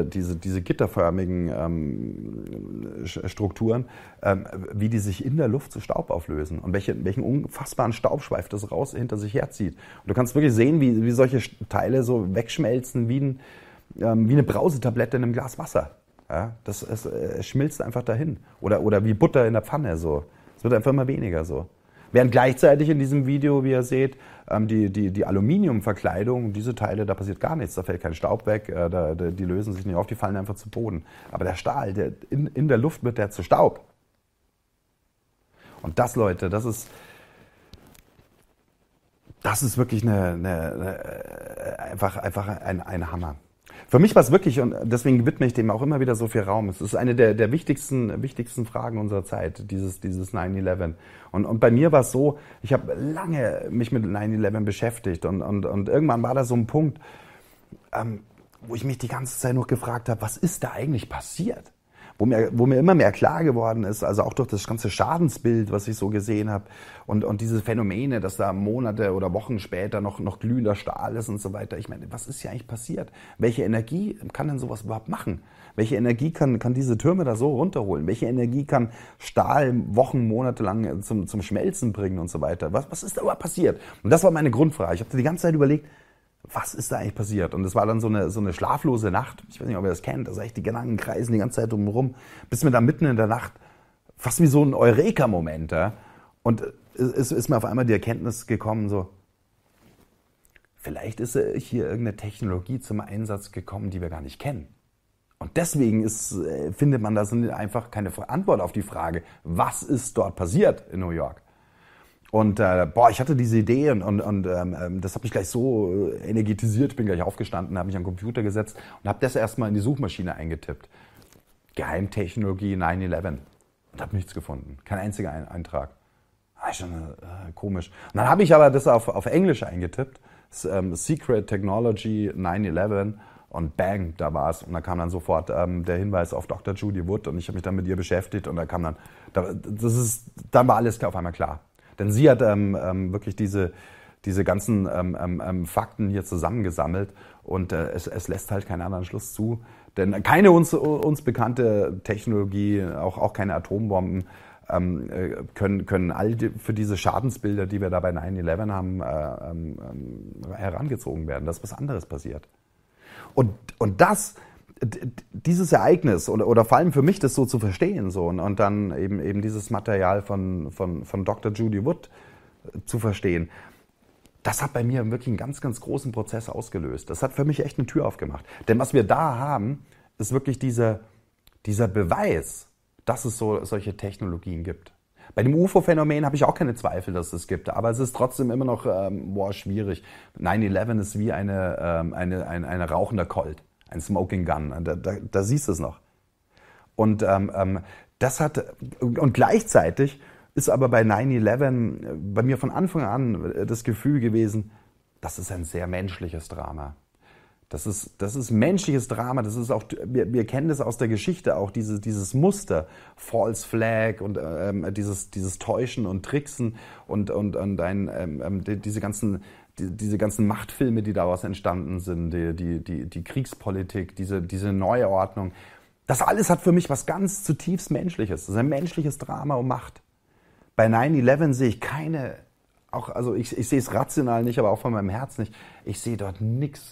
gitterförmigen Strukturen, wie die sich in der Luft zu Staub auflösen und welchen unfassbaren Staubschweif das hinter sich herzieht. Und du kannst wirklich sehen, wie solche Teile so wegschmelzen wie eine Brausetablette in einem Glas Wasser. Ja, es schmilzt einfach dahin. Oder wie Butter in der Pfanne so. Es wird einfach immer weniger so. Während gleichzeitig in diesem Video, wie ihr seht, die Aluminiumverkleidung, diese Teile, da passiert gar nichts, da fällt kein Staub weg, die lösen sich nicht auf, die fallen einfach zu Boden. Aber der Stahl, in der Luft wird der zu Staub. Und das, Leute, das ist wirklich einfach ein Hammer. Für mich war es wirklich, und deswegen widme ich dem auch immer wieder so viel Raum, es ist eine der wichtigsten Fragen unserer Zeit, dieses 9/11. Und bei mir war es so, ich habe lange mich mit 9/11 beschäftigt und irgendwann war da so ein Punkt, wo ich mich die ganze Zeit noch gefragt habe, was ist da eigentlich passiert? Wo mir immer mehr klar geworden ist, also auch durch das ganze Schadensbild, was ich so gesehen habe und diese Phänomene, dass da Monate oder Wochen später noch glühender Stahl ist und so weiter. Ich meine, was ist hier eigentlich passiert? Welche Energie kann denn sowas überhaupt machen? Welche Energie kann diese Türme da so runterholen? Welche Energie kann Stahl Wochen, Monate lang zum Schmelzen bringen und so weiter? Was ist da überhaupt passiert? Und das war meine Grundfrage. Ich habe die ganze Zeit überlegt, was ist da eigentlich passiert? Und es war dann so eine schlaflose Nacht. Ich weiß nicht, ob ihr das kennt. Also echt die Gedanken kreisen die ganze Zeit drumherum. Bis mir dann mitten in der Nacht fast wie so ein Eureka-Moment. Ja? Und es ist mir auf einmal die Erkenntnis gekommen, so, vielleicht ist hier irgendeine Technologie zum Einsatz gekommen, die wir gar nicht kennen. Und deswegen findet man da einfach keine Antwort auf die Frage, was ist dort passiert in New York? Und ich hatte diese Idee und das hat mich gleich so energetisiert. Ich bin gleich aufgestanden, habe mich an den Computer gesetzt und habe das erstmal in die Suchmaschine eingetippt. Geheimtechnologie 9/11. Und habe nichts gefunden. Kein einziger Eintrag. Schon komisch. Und dann habe ich aber das auf Englisch eingetippt. Secret Technology 9/11. Und bang, da war es. Und da kam dann sofort der Hinweis auf Dr. Judy Wood und ich habe mich dann mit ihr beschäftigt und da kam dann war alles auf einmal klar. Denn sie hat wirklich diese ganzen Fakten hier zusammengesammelt und es lässt halt keinen anderen Schluss zu. Denn keine uns bekannte Technologie, auch keine Atombomben, können für diese Schadensbilder, die wir da bei 9/11 haben, herangezogen werden. Dass was anderes passiert. Und dieses Ereignis oder vor allem für mich das so zu verstehen so und dann eben dieses Material von Dr. Judy Wood zu verstehen, das hat bei mir wirklich einen ganz, ganz großen Prozess ausgelöst. Das hat für mich echt eine Tür aufgemacht. Denn was wir da haben, ist wirklich dieser Beweis, dass es solche Technologien gibt. Bei dem UFO-Phänomen habe ich auch keine Zweifel, dass es gibt, aber es ist trotzdem immer noch schwierig. 9/11 ist wie ein rauchender Colt, ein Smoking Gun. Da siehst du es noch. Und gleichzeitig ist aber bei 9/11 bei mir von Anfang an das Gefühl gewesen, das ist ein sehr menschliches Drama. Das ist menschliches Drama, das ist auch, wir kennen das aus der Geschichte auch, dieses Muster, False Flag und dieses Täuschen und Tricksen und diese ganzen Machtfilme, die daraus entstanden sind, die Kriegspolitik, diese Neuordnung. Das alles hat für mich was ganz zutiefst Menschliches. Das ist ein menschliches Drama um Macht. Bei 9/11 sehe ich also ich sehe es rational nicht, aber auch von meinem Herz nicht. Ich sehe dort nichts,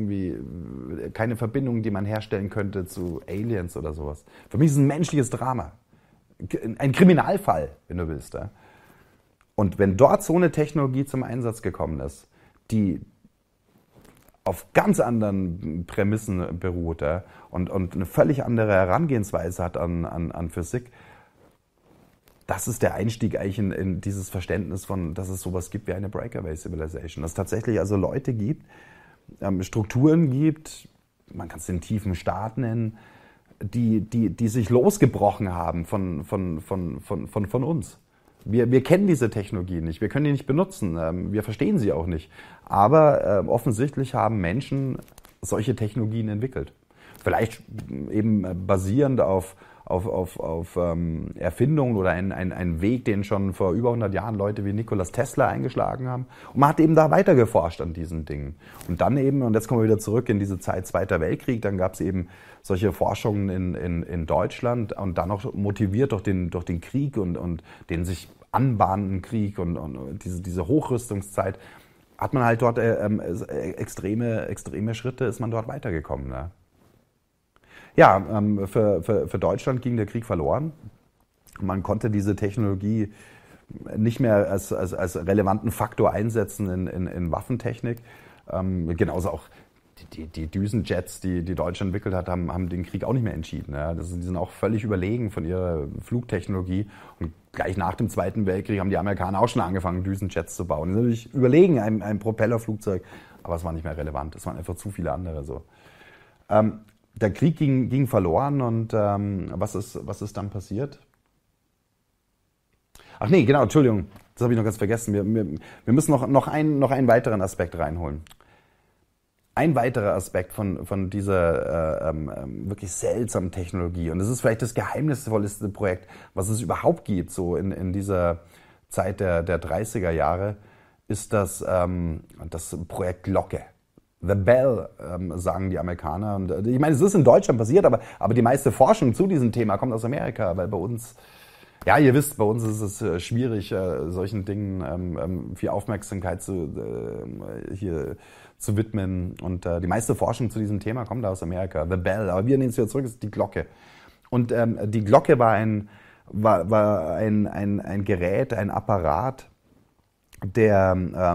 keine Verbindung, die man herstellen könnte zu Aliens oder sowas. Für mich ist es ein menschliches Drama. Ein Kriminalfall, wenn du willst. Ja? Und wenn dort so eine Technologie zum Einsatz gekommen ist, die auf ganz anderen Prämissen beruht und eine völlig andere Herangehensweise hat an Physik, das ist der Einstieg eigentlich in dieses Verständnis von, dass es sowas gibt wie eine Breakaway Civilization. Dass es tatsächlich also Leute gibt, Strukturen gibt, man kann es den tiefen Staat nennen, die sich losgebrochen haben von uns. Wir kennen diese Technologie nicht, wir können die nicht benutzen, wir verstehen sie auch nicht. Aber offensichtlich haben Menschen solche Technologien entwickelt. Vielleicht eben basierend auf Erfindungen oder ein Weg, den schon vor über 100 Jahren Leute wie Nikola Tesla eingeschlagen haben. Und man hat eben da weiter geforscht an diesen Dingen. Und dann eben, und jetzt kommen wir wieder zurück in diese Zeit Zweiter Weltkrieg, dann gab es eben solche Forschungen in Deutschland und dann noch motiviert durch den Krieg und den sich anbahnenden Krieg und diese Hochrüstungszeit, hat man halt dort extreme Schritte, ist man dort weitergekommen. Ne? Ja, für Deutschland ging der Krieg verloren. Man konnte diese Technologie nicht mehr als relevanten Faktor einsetzen in Waffentechnik. Genauso auch die Düsenjets, die Deutschland entwickelt hat, haben den Krieg auch nicht mehr entschieden. Ja. Die sind auch völlig überlegen von ihrer Flugtechnologie. Und gleich nach dem Zweiten Weltkrieg haben die Amerikaner auch schon angefangen, Düsenjets zu bauen. Die sind natürlich überlegen, ein Propellerflugzeug, aber es war nicht mehr relevant. Es waren einfach zu viele andere so. Der Krieg ging verloren und was ist dann passiert? Ach nee, genau, Entschuldigung, das habe ich noch ganz vergessen. Wir müssen noch einen weiteren Aspekt reinholen. Ein weiterer Aspekt von dieser wirklich seltsamen Technologie, und das ist vielleicht das geheimnisvollste Projekt, was es überhaupt gibt, so in dieser Zeit der 30er Jahre, ist das Projekt Glocke. The Bell, sagen die Amerikaner. Und ich meine, es ist in Deutschland passiert, aber die meiste Forschung zu diesem Thema kommt aus Amerika, weil bei uns Ja, ihr wisst, bei uns ist es schwierig, solchen Dingen viel Aufmerksamkeit hier zu widmen. Und die meiste Forschung zu diesem Thema kommt aus Amerika. The Bell, aber wir nehmen es wieder zurück, ist die Glocke. Und die Glocke war ein Gerät, ein Apparat, der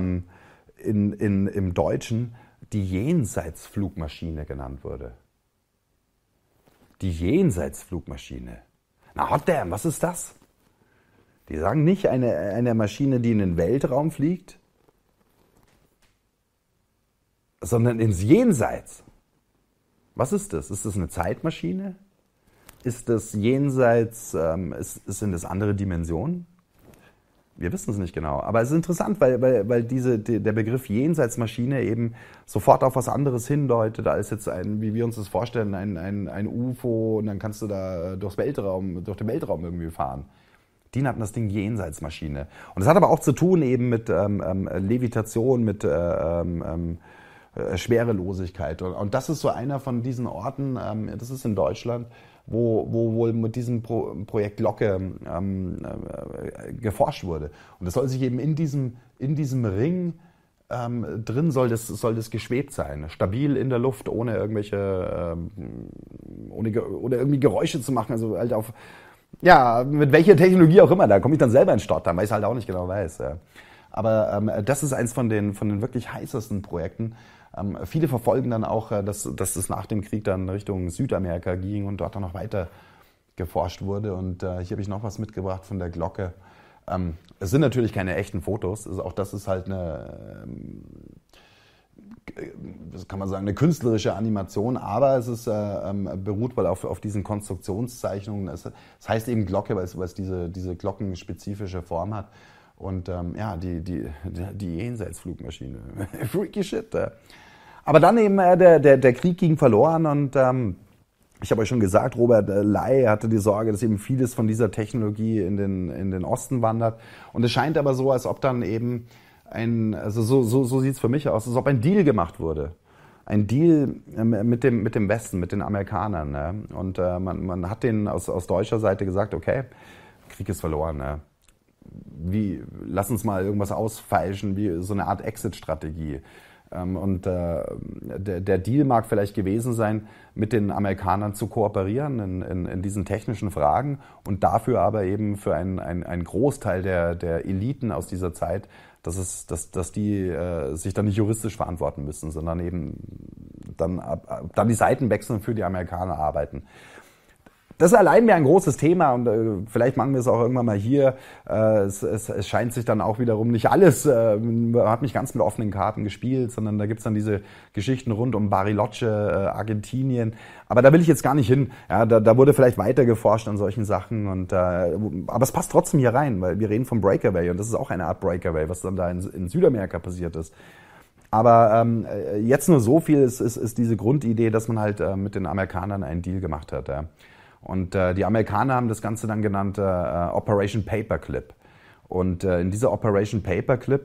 im Deutschen die Jenseitsflugmaschine genannt wurde. Die Jenseitsflugmaschine. Na hot damn, was ist das? Die sagen nicht eine Maschine, die in den Weltraum fliegt, sondern ins Jenseits. Was ist das? Ist das eine Zeitmaschine? Ist das Jenseits, sind das andere Dimensionen? Wir wissen es nicht genau. Aber es ist interessant, weil der Begriff Jenseitsmaschine eben sofort auf was anderes hindeutet, als jetzt wie wir uns das vorstellen, ein UFO und dann kannst du da durch den Weltraum irgendwie fahren. Die nannten das Ding Jenseitsmaschine. Und das hat aber auch zu tun eben mit Levitation, mit Schwerelosigkeit. Und das ist so einer von diesen Orten, das ist in Deutschland, wo wohl mit diesem Projekt Glocke geforscht wurde. Und das soll sich eben in diesem Ring drin soll das geschwebt sein, stabil in der Luft, ohne irgendwelche ohne irgendwie Geräusche zu machen, also halt auf mit welcher Technologie auch immer, da komme ich dann selber ins Stottern, weil ich es halt auch nicht genau weiß. Ja. Aber das ist eins von den wirklich heißesten Projekten. Viele verfolgen dann auch, dass es nach dem Krieg dann Richtung Südamerika ging und dort dann noch weiter geforscht wurde. Und hier habe ich noch was mitgebracht von der Glocke. Es sind natürlich keine echten Fotos. Also auch das ist halt das kann man sagen, eine künstlerische Animation, aber es ist, beruht wohl auf diesen Konstruktionszeichnungen. Es heißt eben Glocke, weil es diese glockenspezifische Form hat. Und die Jenseitsflugmaschine. Freaky shit. Aber dann eben der Krieg ging verloren und ich habe euch schon gesagt, Robert Ley hatte die Sorge, dass eben vieles von dieser Technologie in den Osten wandert. Und es scheint aber so, als ob dann eben so sieht es für mich aus, als ob ein Deal gemacht wurde. Ein Deal mit dem Westen, mit den Amerikanern. Ne? Und man hat denen aus deutscher Seite gesagt, okay, Krieg ist verloren. Ne? Lass uns mal irgendwas ausfeilschen, wie so eine Art Exit-Strategie. Und der Deal mag vielleicht gewesen sein, mit den Amerikanern zu kooperieren in diesen technischen Fragen und dafür aber eben für einen Großteil der Eliten aus dieser Zeit, dass die sich dann nicht juristisch verantworten müssen, sondern eben dann die Seiten wechseln und für die Amerikaner arbeiten. Das allein wäre ein großes Thema und vielleicht machen wir es auch irgendwann mal hier. Es scheint sich dann auch wiederum nicht alles, hat nicht ganz mit offenen Karten gespielt, sondern da gibt's dann diese Geschichten rund um Bariloche, Argentinien. Aber da will ich jetzt gar nicht hin. Ja, da wurde vielleicht weiter geforscht an solchen Sachen. Aber es passt trotzdem hier rein, weil wir reden vom Breakaway und das ist auch eine Art Breakaway, was dann da in Südamerika passiert ist. Aber jetzt nur so viel ist diese Grundidee, dass man halt mit den Amerikanern einen Deal gemacht hat. Ja. Und die Amerikaner haben das Ganze dann genannt Operation Paperclip. Und in dieser Operation Paperclip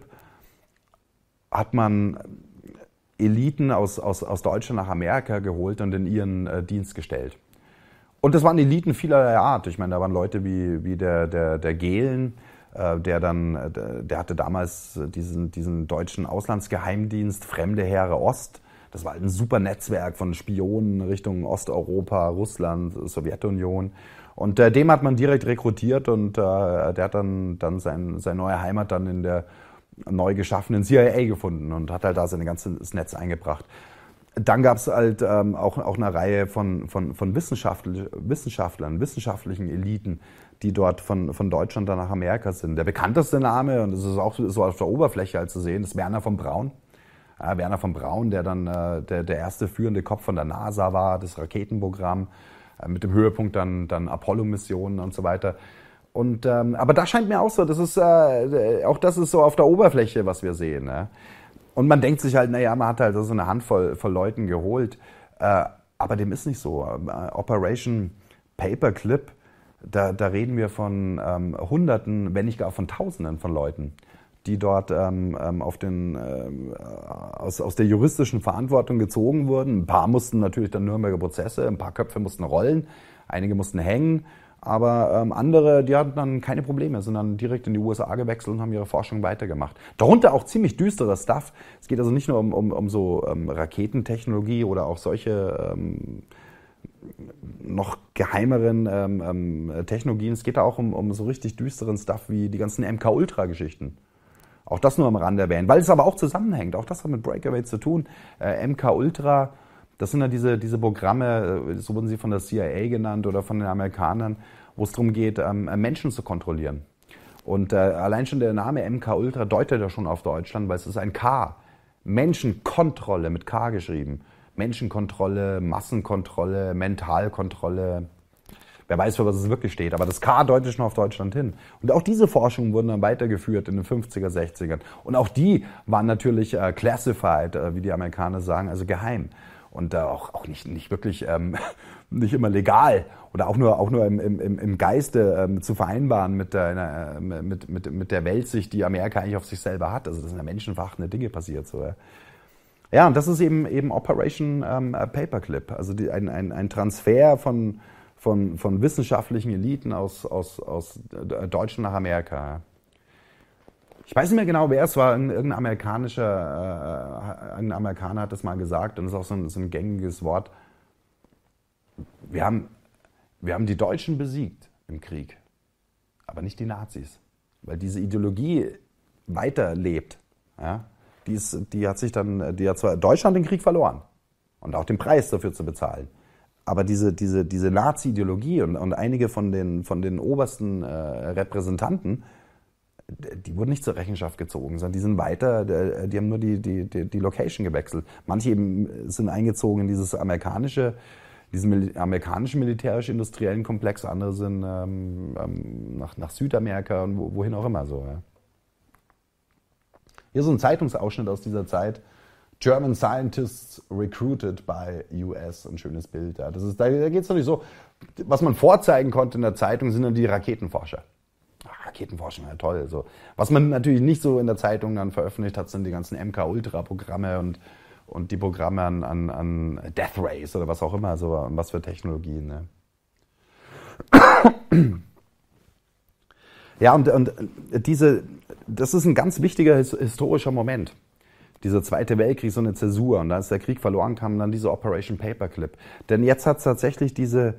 hat man Eliten aus Deutschland nach Amerika geholt und in ihren Dienst gestellt. Und das waren Eliten vielerlei Art. Ich meine, da waren Leute wie der Gehlen, der hatte damals diesen deutschen Auslandsgeheimdienst Fremde Heere Ost. Das war halt ein super Netzwerk von Spionen Richtung Osteuropa, Russland, Sowjetunion. Und dem hat man direkt rekrutiert und der hat dann seine neue Heimat dann in der neu geschaffenen CIA gefunden und hat halt da sein ganzes Netz eingebracht. Dann gab es halt auch eine Reihe von Wissenschaftlern, wissenschaftlichen Eliten, die dort von Deutschland dann nach Amerika sind. Der bekannteste Name, und das ist auch so auf der Oberfläche halt zu sehen, ist Wernher von Braun. Ja, Wernher von Braun, der dann der erste führende Kopf von der NASA war, das Raketenprogramm, mit dem Höhepunkt dann Apollo-Missionen und so weiter. Und aber da scheint mir auch so, das ist so auf der Oberfläche, was wir sehen. Ne? Und man denkt sich halt, man hat halt so eine Handvoll von Leuten geholt, aber dem ist nicht so. Operation Paperclip, da reden wir von Hunderten, wenn nicht gar von Tausenden von Leuten, die dort aus der juristischen Verantwortung gezogen wurden. Ein paar mussten natürlich dann Nürnberger Prozesse, ein paar Köpfe mussten rollen, einige mussten hängen, Aber andere, die hatten dann keine Probleme, sind dann direkt in die USA gewechselt und haben ihre Forschung weitergemacht. Darunter auch ziemlich düsterer Stuff. Es geht also nicht nur um so Raketentechnologie oder auch solche noch geheimeren Technologien. Es geht da auch um so richtig düsteren Stuff wie die ganzen MK-Ultra-Geschichten. Auch das nur am Rande erwähnen, weil es aber auch zusammenhängt. Auch das hat mit Breakaway zu tun. MK-Ultra, das sind ja diese Programme, so wurden sie von der CIA genannt oder von den Amerikanern, wo es darum geht, Menschen zu kontrollieren. Und allein schon der Name MK-Ultra deutet ja schon auf Deutschland, weil es ist ein K. Menschenkontrolle mit K geschrieben. Menschenkontrolle, Massenkontrolle, Mentalkontrolle. Wer weiß, für was es wirklich steht. Aber das K deutet schon auf Deutschland hin. Und auch diese Forschungen wurden dann weitergeführt in den 50er, 60ern. Und auch die waren natürlich classified, wie die Amerikaner sagen, also geheim. Und auch nicht wirklich nicht immer legal oder auch nur im Geiste zu vereinbaren mit der Weltsicht, die Amerika eigentlich auf sich selber hat. Also das sind ja menschenverachtende Dinge passiert. So, ja. Ja, und das ist eben Operation Paperclip, also ein Transfer von wissenschaftlichen Eliten aus Deutschland nach Amerika. Ich weiß nicht mehr genau, wer es war. Irgendein Amerikaner hat das mal gesagt und das ist auch so ein gängiges Wort. Wir haben die Deutschen besiegt im Krieg, aber nicht die Nazis, weil diese Ideologie weiterlebt. Ja? Die hat zwar Deutschland den Krieg verloren und auch den Preis dafür zu bezahlen. Aber diese Nazi-Ideologie und einige von den obersten Repräsentanten, die wurden nicht zur Rechenschaft gezogen, sondern die sind weiter, die haben nur die Location gewechselt. Manche eben sind eingezogen in diesen amerikanischen militärisch-industriellen Komplex, andere sind nach Südamerika und wohin auch immer so. Ja. Hier so ein Zeitungsausschnitt aus dieser Zeit. German Scientists recruited by US, ein schönes Bild. Ja. Da geht es natürlich so, was man vorzeigen konnte in der Zeitung, sind dann die Raketenforscher. Raketenforschung, ja toll. So. Was man natürlich nicht so in der Zeitung dann veröffentlicht hat, sind die ganzen MK-Ultra-Programme und die Programme an Death Rays oder was auch immer, so was für Technologien. Ne? Ja, und das ist ein ganz wichtiger historischer Moment. Dieser Zweite Weltkrieg, so eine Zäsur. Und als der Krieg verloren kam, dann diese Operation Paperclip. Denn jetzt hat es tatsächlich dieser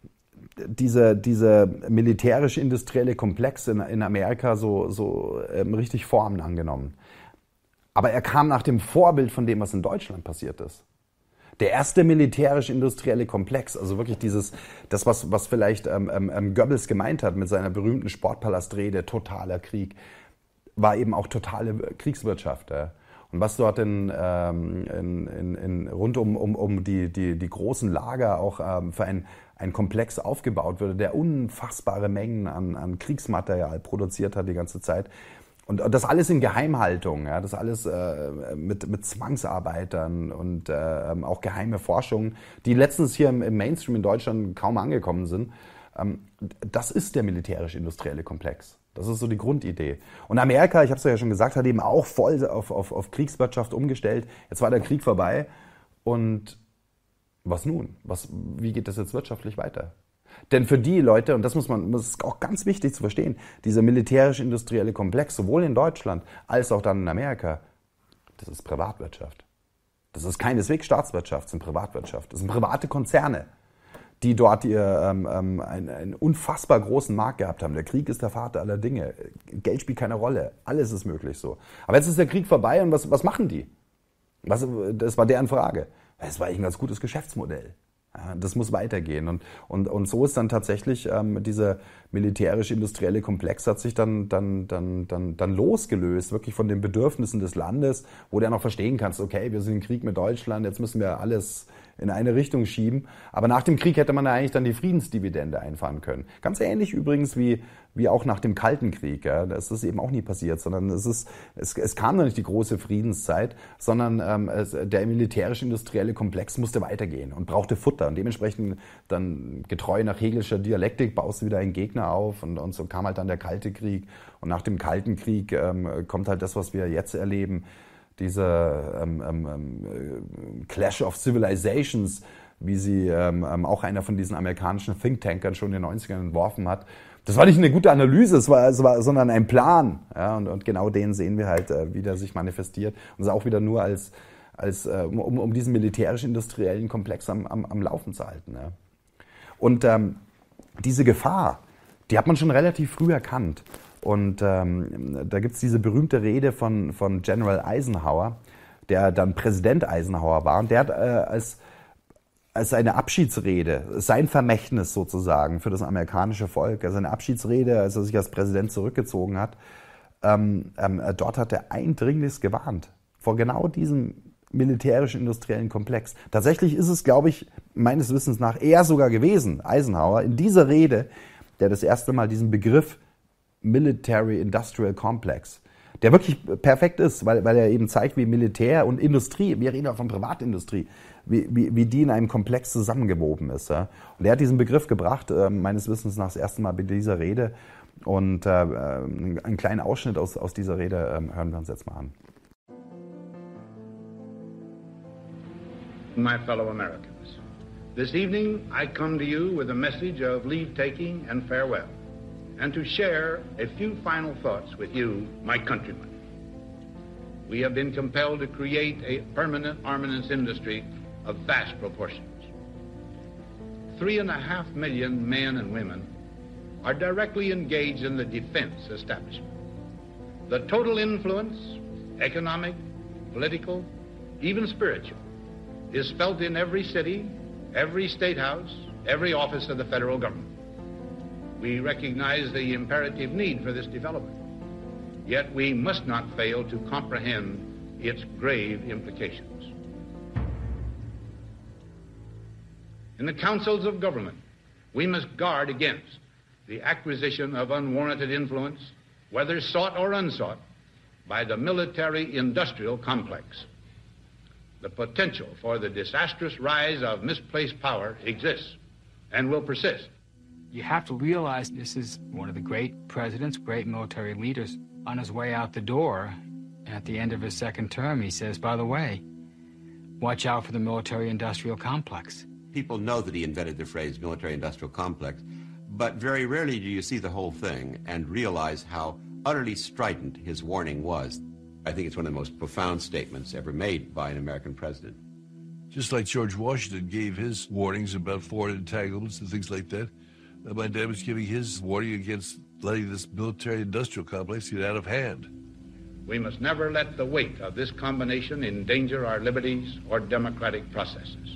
militärisch-industrielle Komplex in Amerika so richtig Formen angenommen. Aber er kam nach dem Vorbild von dem, was in Deutschland passiert ist. Der erste militärisch-industrielle Komplex, also wirklich das, was vielleicht Goebbels gemeint hat mit seiner berühmten Sportpalastrede, totaler Krieg, war eben auch totale Kriegswirtschaft. Und was dort rund um die großen Lager auch für ein Komplex aufgebaut wurde, der unfassbare Mengen an Kriegsmaterial produziert hat die ganze Zeit. Und das alles in Geheimhaltung, ja, das alles mit Zwangsarbeitern und auch geheime Forschungen, die letztens hier im Mainstream in Deutschland kaum angekommen sind. Das ist der militärisch-industrielle Komplex. Das ist so die Grundidee. Und Amerika, ich habe es ja schon gesagt, hat eben auch voll auf Kriegswirtschaft umgestellt. Jetzt war der Krieg vorbei und was nun? Wie geht das jetzt wirtschaftlich weiter? Denn für die Leute, und das ist auch ganz wichtig zu verstehen, dieser militärisch-industrielle Komplex, sowohl in Deutschland als auch dann in Amerika, das ist Privatwirtschaft. Das ist keineswegs Staatswirtschaft, das ist Privatwirtschaft. Das sind private Konzerne, die dort einen unfassbar großen Markt gehabt haben. Der Krieg ist der Vater aller Dinge. Geld spielt keine Rolle. Alles ist möglich so. Aber jetzt ist der Krieg vorbei und was machen die? Das war deren Frage. Es war eigentlich ein ganz gutes Geschäftsmodell. Ja, das muss weitergehen. Und so ist dann tatsächlich dieser militärisch-industrielle Komplex hat sich dann losgelöst, wirklich von den Bedürfnissen des Landes, wo du ja noch verstehen kannst, okay, wir sind im Krieg mit Deutschland, jetzt müssen wir alles in eine Richtung schieben. Aber nach dem Krieg hätte man ja eigentlich dann die Friedensdividende einfahren können. Ganz ähnlich übrigens wie auch nach dem Kalten Krieg. Ja. Das ist eben auch nie passiert, sondern es kam noch nicht die große Friedenszeit, sondern der militärisch-industrielle Komplex musste weitergehen und brauchte Futter. Und dementsprechend dann getreu nach Hegelscher Dialektik baust du wieder einen Gegner auf und so kam halt dann der Kalte Krieg. Und nach dem Kalten Krieg kommt halt das, was wir jetzt erleben, dieser Clash of Civilizations, wie sie auch einer von diesen amerikanischen Thinktankern schon in den 90ern entworfen hat. Das war nicht eine gute Analyse, sondern ein Plan. Ja, und genau den sehen wir halt, wie der sich manifestiert. Und es ist auch wieder nur um diesen militärisch-industriellen Komplex am Laufen zu halten. Ja. Und diese Gefahr, die hat man schon relativ früh erkannt. Und da gibt es diese berühmte Rede von General Eisenhower, der dann Präsident Eisenhower war. Und der hat als eine Abschiedsrede, sein Vermächtnis sozusagen für das amerikanische Volk, also eine Abschiedsrede, als er sich als Präsident zurückgezogen hat, dort hat er eindringlichst gewarnt vor genau diesem militärisch-industriellen Komplex. Tatsächlich ist es, glaube ich, meines Wissens nach eher sogar gewesen, Eisenhower, in dieser Rede, der das erste Mal diesen Begriff Military-Industrial Complex, der wirklich perfekt ist, weil er eben zeigt, wie Militär und Industrie, wir reden ja von Privatindustrie, wie die in einem Komplex zusammengewoben ist. Ja. Und er hat diesen Begriff gebracht, meines Wissens nach das erste Mal bei dieser Rede. Und einen kleinen Ausschnitt aus dieser Rede hören wir uns jetzt mal an. My fellow Americans, this evening I come to you with a message of leave-taking and farewell, and to share a few final thoughts with you, my countrymen. We have been compelled to create a permanent armaments industry of vast proportions. 3.5 million men and women are directly engaged in the defense establishment. The total influence, economic, political, even spiritual, is felt in every city, every state house, every office of the federal government. We recognize the imperative need for this development, yet we must not fail to comprehend its grave implications. In the councils of government, we must guard against the acquisition of unwarranted influence, whether sought or unsought, by the military-industrial complex. The potential for the disastrous rise of misplaced power exists and will persist. You have to realize this is one of the great presidents, great military leaders. On his way out the door, at the end of his second term, he says, by the way, watch out for the military-industrial complex. People know that he invented the phrase military-industrial complex, but very rarely do you see the whole thing and realize how utterly strident his warning was. I think it's one of the most profound statements ever made by an American president. Just like George Washington gave his warnings about foreign entanglements and things like that, my dad was giving his warning against letting this military-industrial complex get out of hand. We must never let the weight of this combination endanger our liberties or democratic processes.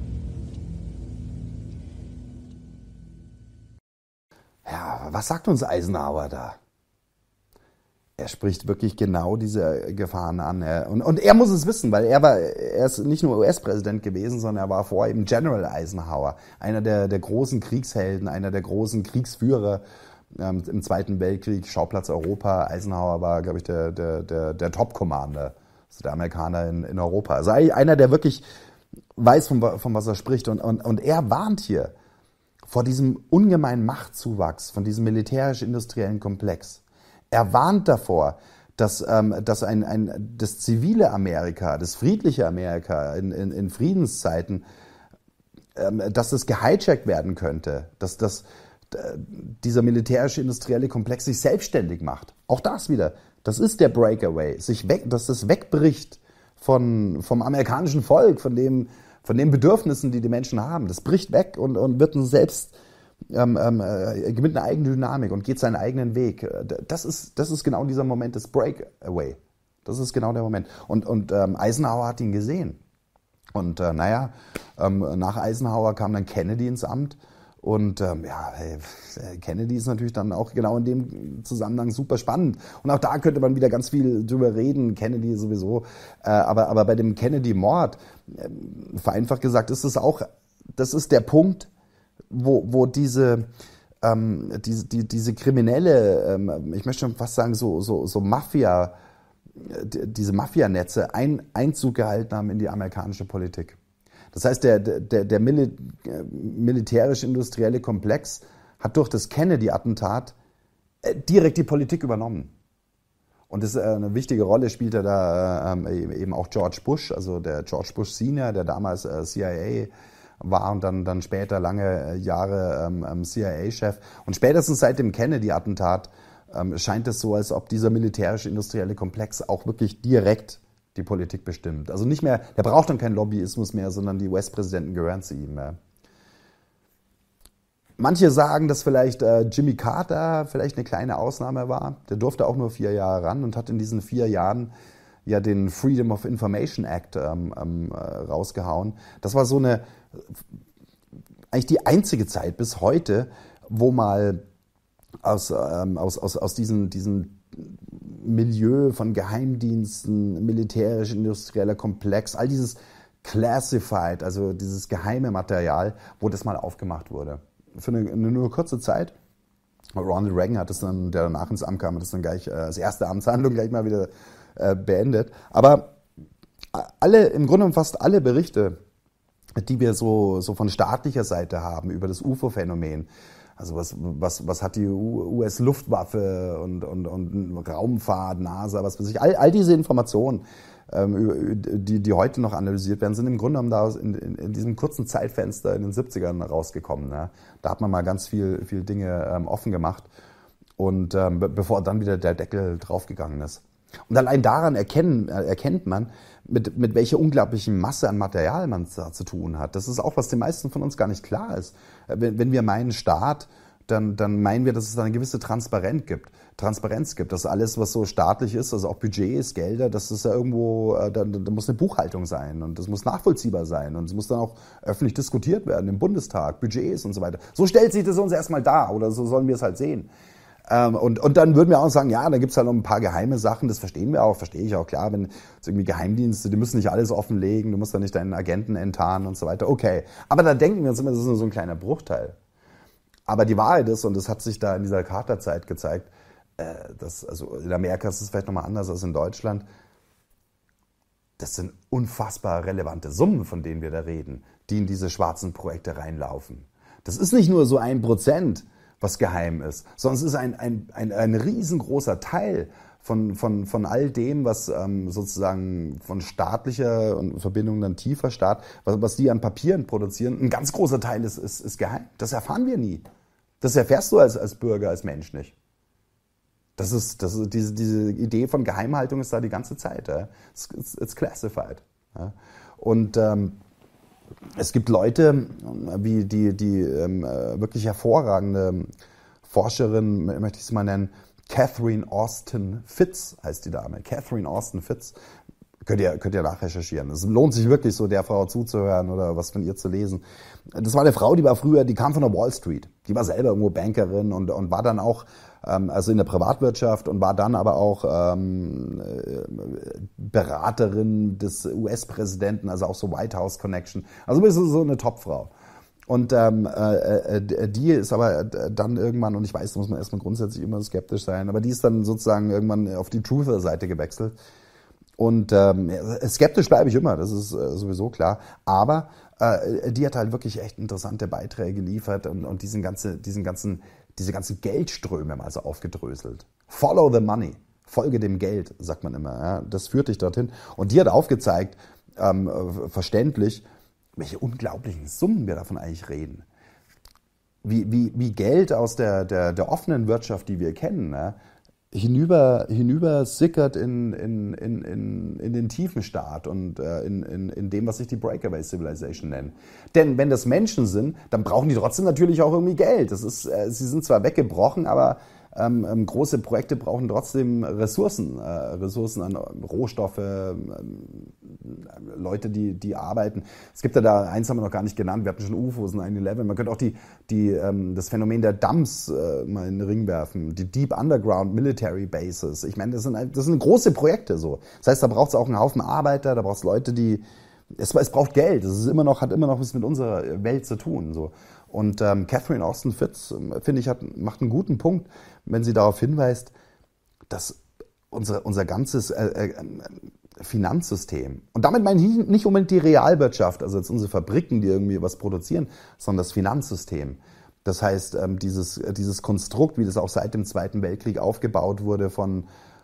Ja, was sagt uns Eisenhower da? Er spricht wirklich genau diese Gefahren an. Und er muss es wissen, weil er ist nicht nur US-Präsident gewesen, sondern er war vorher eben General Eisenhower, einer der großen Kriegshelden, einer der großen Kriegsführer im Zweiten Weltkrieg, Schauplatz Europa. Eisenhower war, glaube ich, der Top-Commander, also der Amerikaner in Europa. Also einer, der wirklich weiß, von was er spricht. Und er warnt hier vor diesem ungemeinen Machtzuwachs, von diesem militärisch-industriellen Komplex. Er warnt davor, dass das zivile Amerika, das friedliche Amerika in Friedenszeiten, dass das gehijackt werden könnte, dass dieser militärische industrielle Komplex sich selbstständig macht. Auch das wieder, das ist der Breakaway, dass das wegbricht vom amerikanischen Volk, von den Bedürfnissen, die Menschen haben. Das bricht weg und wird selbst gewinnt eine eigene Dynamik und geht seinen eigenen Weg. Das ist genau dieser Moment des Breakaway. Das ist genau der Moment. Und Eisenhower hat ihn gesehen. Und nach Eisenhower kam dann Kennedy ins Amt. Und Kennedy ist natürlich dann auch genau in dem Zusammenhang super spannend. Und auch da könnte man wieder ganz viel drüber reden, Kennedy sowieso. Aber bei dem Kennedy-Mord, vereinfacht gesagt, das ist der Punkt, wo diese kriminelle, ich möchte schon fast sagen, so Mafia, diese Mafianetze Einzug gehalten haben in die amerikanische Politik. Das heißt, der militärisch-industrielle Komplex hat durch das Kennedy-Attentat direkt die Politik übernommen. Und eine wichtige Rolle spielte da eben auch George Bush, also der George Bush Senior, der damals CIA war und dann später lange Jahre CIA-Chef. Und spätestens seit dem Kennedy-Attentat scheint es so, als ob dieser militärisch-industrielle Komplex auch wirklich direkt die Politik bestimmt. Also nicht mehr, der braucht dann keinen Lobbyismus mehr, sondern die US-Präsidenten gehören zu ihm. Ja. Manche sagen, dass vielleicht Jimmy Carter vielleicht eine kleine Ausnahme war. Der durfte auch nur 4 Jahre ran und hat in diesen 4 Jahren ja den Freedom of Information Act rausgehauen. Das war so eine, eigentlich die einzige Zeit bis heute, wo mal aus diesem Milieu von Geheimdiensten, militärisch-industrieller Komplex, all dieses Classified, also dieses geheime Material, wo das mal aufgemacht wurde. Für eine nur kurze Zeit. Ronald Reagan hat das dann, der danach ins Amt kam, hat das dann gleich als erste Amtshandlung gleich mal wieder beendet. Aber im Grunde fast alle Berichte, die wir so von staatlicher Seite haben über das UFO-Phänomen, also was hat die US-Luftwaffe und Raumfahrt, NASA, was weiß ich, all diese Informationen, die heute noch analysiert werden, sind im Grunde genommen da in diesem kurzen Zeitfenster in den 70ern rausgekommen. Ne? Da hat man mal ganz viel Dinge offen gemacht und bevor dann wieder der Deckel draufgegangen ist. Und allein daran erkennt man, mit welcher unglaublichen Masse an Material man da zu tun hat. Das ist auch, was den meisten von uns gar nicht klar ist. Wenn wir meinen Staat, dann meinen wir, dass es da eine gewisse Transparenz gibt, dass alles, was so staatlich ist, also auch Budgets, Gelder, dass es ja irgendwo, da muss eine Buchhaltung sein und das muss nachvollziehbar sein und es muss dann auch öffentlich diskutiert werden im Bundestag, Budgets und so weiter. So stellt sich das uns erstmal dar oder so sollen wir es halt sehen. Und dann würden wir auch sagen, ja, da gibt's halt noch ein paar geheime Sachen, das verstehe ich auch, klar, wenn es irgendwie Geheimdienste, die müssen nicht alles offenlegen, du musst dann nicht deinen Agenten enttarnen und so weiter, okay. Aber da denken wir uns immer, das ist nur so ein kleiner Bruchteil. Aber die Wahrheit ist, und das hat sich da in dieser Carter-Zeit gezeigt, also in Amerika ist es vielleicht nochmal anders als in Deutschland, das sind unfassbar relevante Summen, von denen wir da reden, die in diese schwarzen Projekte reinlaufen. Das ist nicht nur so 1%, was geheim ist, sondern es ist ein riesengroßer Teil von all dem, was sozusagen von staatlicher Verbindung dann tiefer Staat, was die an Papieren produzieren, ein ganz großer Teil ist geheim. Das erfahren wir nie. Das erfährst du als Bürger, als Mensch nicht. Das ist diese Idee von Geheimhaltung ist da die ganze Zeit. Ja. It's classified. Ja. Und es gibt Leute, wie die wirklich hervorragende Forscherin, möchte ich es mal nennen, Catherine Austin Fitts heißt die Dame. Catherine Austin Fitts. Könnt ihr nachrecherchieren. Es lohnt sich wirklich so, der Frau zuzuhören oder was von ihr zu lesen. Das war eine Frau, die kam von der Wall Street. Die war selber irgendwo Bankerin und war dann auch, also in der Privatwirtschaft und war dann aber auch Beraterin des US-Präsidenten, also auch so White House Connection. Also ist so eine Topfrau. Und die ist aber dann irgendwann, und ich weiß, da muss man erstmal grundsätzlich immer skeptisch sein, aber die ist dann sozusagen irgendwann auf die Truther-Seite gewechselt. Und skeptisch bleibe ich immer, das ist sowieso klar. Aber die hat halt wirklich echt interessante Beiträge geliefert und diese ganzen Geldströme mal so aufgedröselt. Follow the money, folge dem Geld, sagt man immer. Ja? Das führt dich dorthin. Und die hat aufgezeigt, verständlich, welche unglaublichen Summen wir davon eigentlich reden. Wie Geld aus der offenen Wirtschaft, die wir kennen, ne? hinüber sickert in den tiefen Staat und in dem, was sich die Breakaway Civilization nennen. Denn wenn das Menschen sind, dann brauchen die trotzdem natürlich auch irgendwie Geld. Sie sind zwar weggebrochen, aber große Projekte brauchen trotzdem Ressourcen an Rohstoffe, Leute, die arbeiten. Es gibt ja da, eins haben wir noch gar nicht genannt, wir hatten schon UFOs in 9/11. Man könnte auch das Phänomen der Dumps mal in den Ring werfen, die Deep Underground Military Bases. Ich meine, das sind große Projekte so. Das heißt, da braucht es auch einen Haufen Arbeiter, da braucht es Leute, es braucht Geld. Das ist hat immer noch was mit unserer Welt zu tun. So. Und Catherine Austin Fitts, finde ich, macht einen guten Punkt, wenn sie darauf hinweist, dass unser ganzes Finanzsystem, und damit meine ich nicht unbedingt die Realwirtschaft, also jetzt unsere Fabriken, die irgendwie was produzieren, sondern das Finanzsystem. Das heißt, dieses Konstrukt, wie das auch seit dem Zweiten Weltkrieg aufgebaut wurde von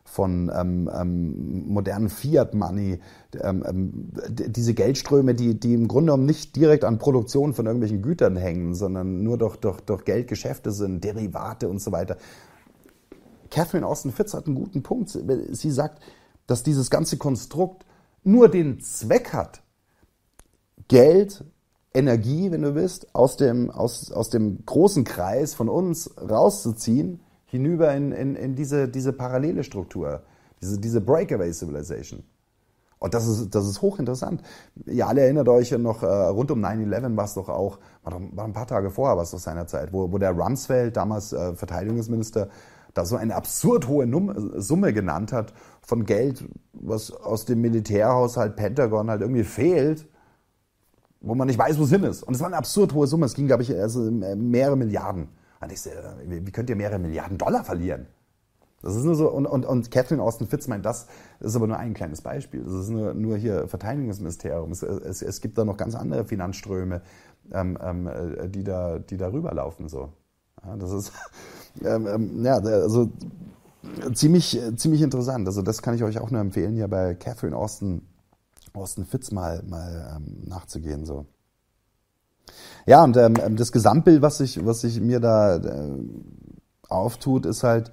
modernen Fiat-Money, diese Geldströme, die im Grunde genommen nicht direkt an Produktion von irgendwelchen Gütern hängen, sondern nur durch Geldgeschäfte sind, Derivate und so weiter. Catherine Austin Fitts hat einen guten Punkt. Sie sagt, dass dieses ganze Konstrukt nur den Zweck hat, Geld, Energie, wenn du willst, aus dem großen Kreis von uns rauszuziehen, hinüber in diese parallele Struktur, diese Breakaway Civilization. Und das ist hochinteressant. Ihr alle erinnert euch noch, rund um 9/11 war es doch auch, war ein paar Tage vorher, war es doch seiner Zeit, wo der Rumsfeld, damals Verteidigungsminister, da so eine absurd hohe Summe genannt hat von Geld, was aus dem Militärhaushalt Pentagon halt irgendwie fehlt, wo man nicht weiß, wo es hin ist. Und es war eine absurd hohe Summe. Es ging, glaube ich, mehrere Milliarden. Und ich sehe, wie könnt ihr mehrere Milliarden Dollar verlieren? Das ist nur so, und Catherine Austin Fitts meint, das ist aber nur ein kleines Beispiel. Das ist nur hier Verteidigungsministerium. Es gibt da noch ganz andere Finanzströme, die da rüberlaufen. So. Ja, das ist also ziemlich interessant. Also das kann ich euch auch nur empfehlen, hier bei Catherine Austin Fitts mal nachzugehen. So. Ja, und das Gesamtbild, was sich mir da auftut, ist halt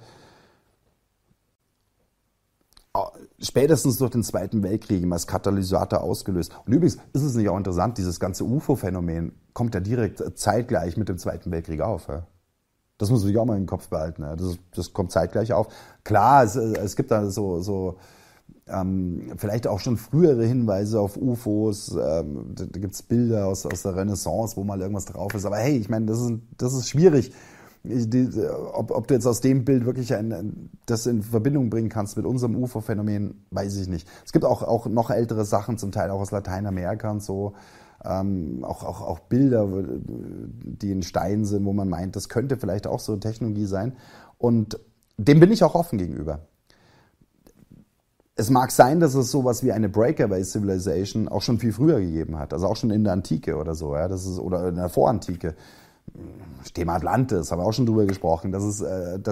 spätestens durch den Zweiten Weltkrieg als Katalysator ausgelöst. Und übrigens ist es nicht auch interessant, dieses ganze UFO-Phänomen kommt ja direkt zeitgleich mit dem Zweiten Weltkrieg auf. Ja? Das muss man sich auch mal im Kopf behalten. Ja? Das kommt zeitgleich auf. Klar, es gibt da so vielleicht auch schon frühere Hinweise auf UFOs. Da gibt es Bilder aus der Renaissance, wo mal irgendwas drauf ist. Aber hey, ich meine, das ist schwierig. Ob du jetzt aus dem Bild wirklich das in Verbindung bringen kannst mit unserem UFO-Phänomen, weiß ich nicht. Es gibt auch noch ältere Sachen, zum Teil auch aus Lateinamerika und so. Auch Bilder, die in Stein sind, wo man meint, das könnte vielleicht auch so Technologie sein. Und dem bin ich auch offen gegenüber. Es mag sein, dass es sowas wie eine Breakaway Civilization auch schon viel früher gegeben hat. Also auch schon in der Antike oder so. Ja, oder in der Vorantike. Thema Atlantis, haben wir auch schon drüber gesprochen. Das ist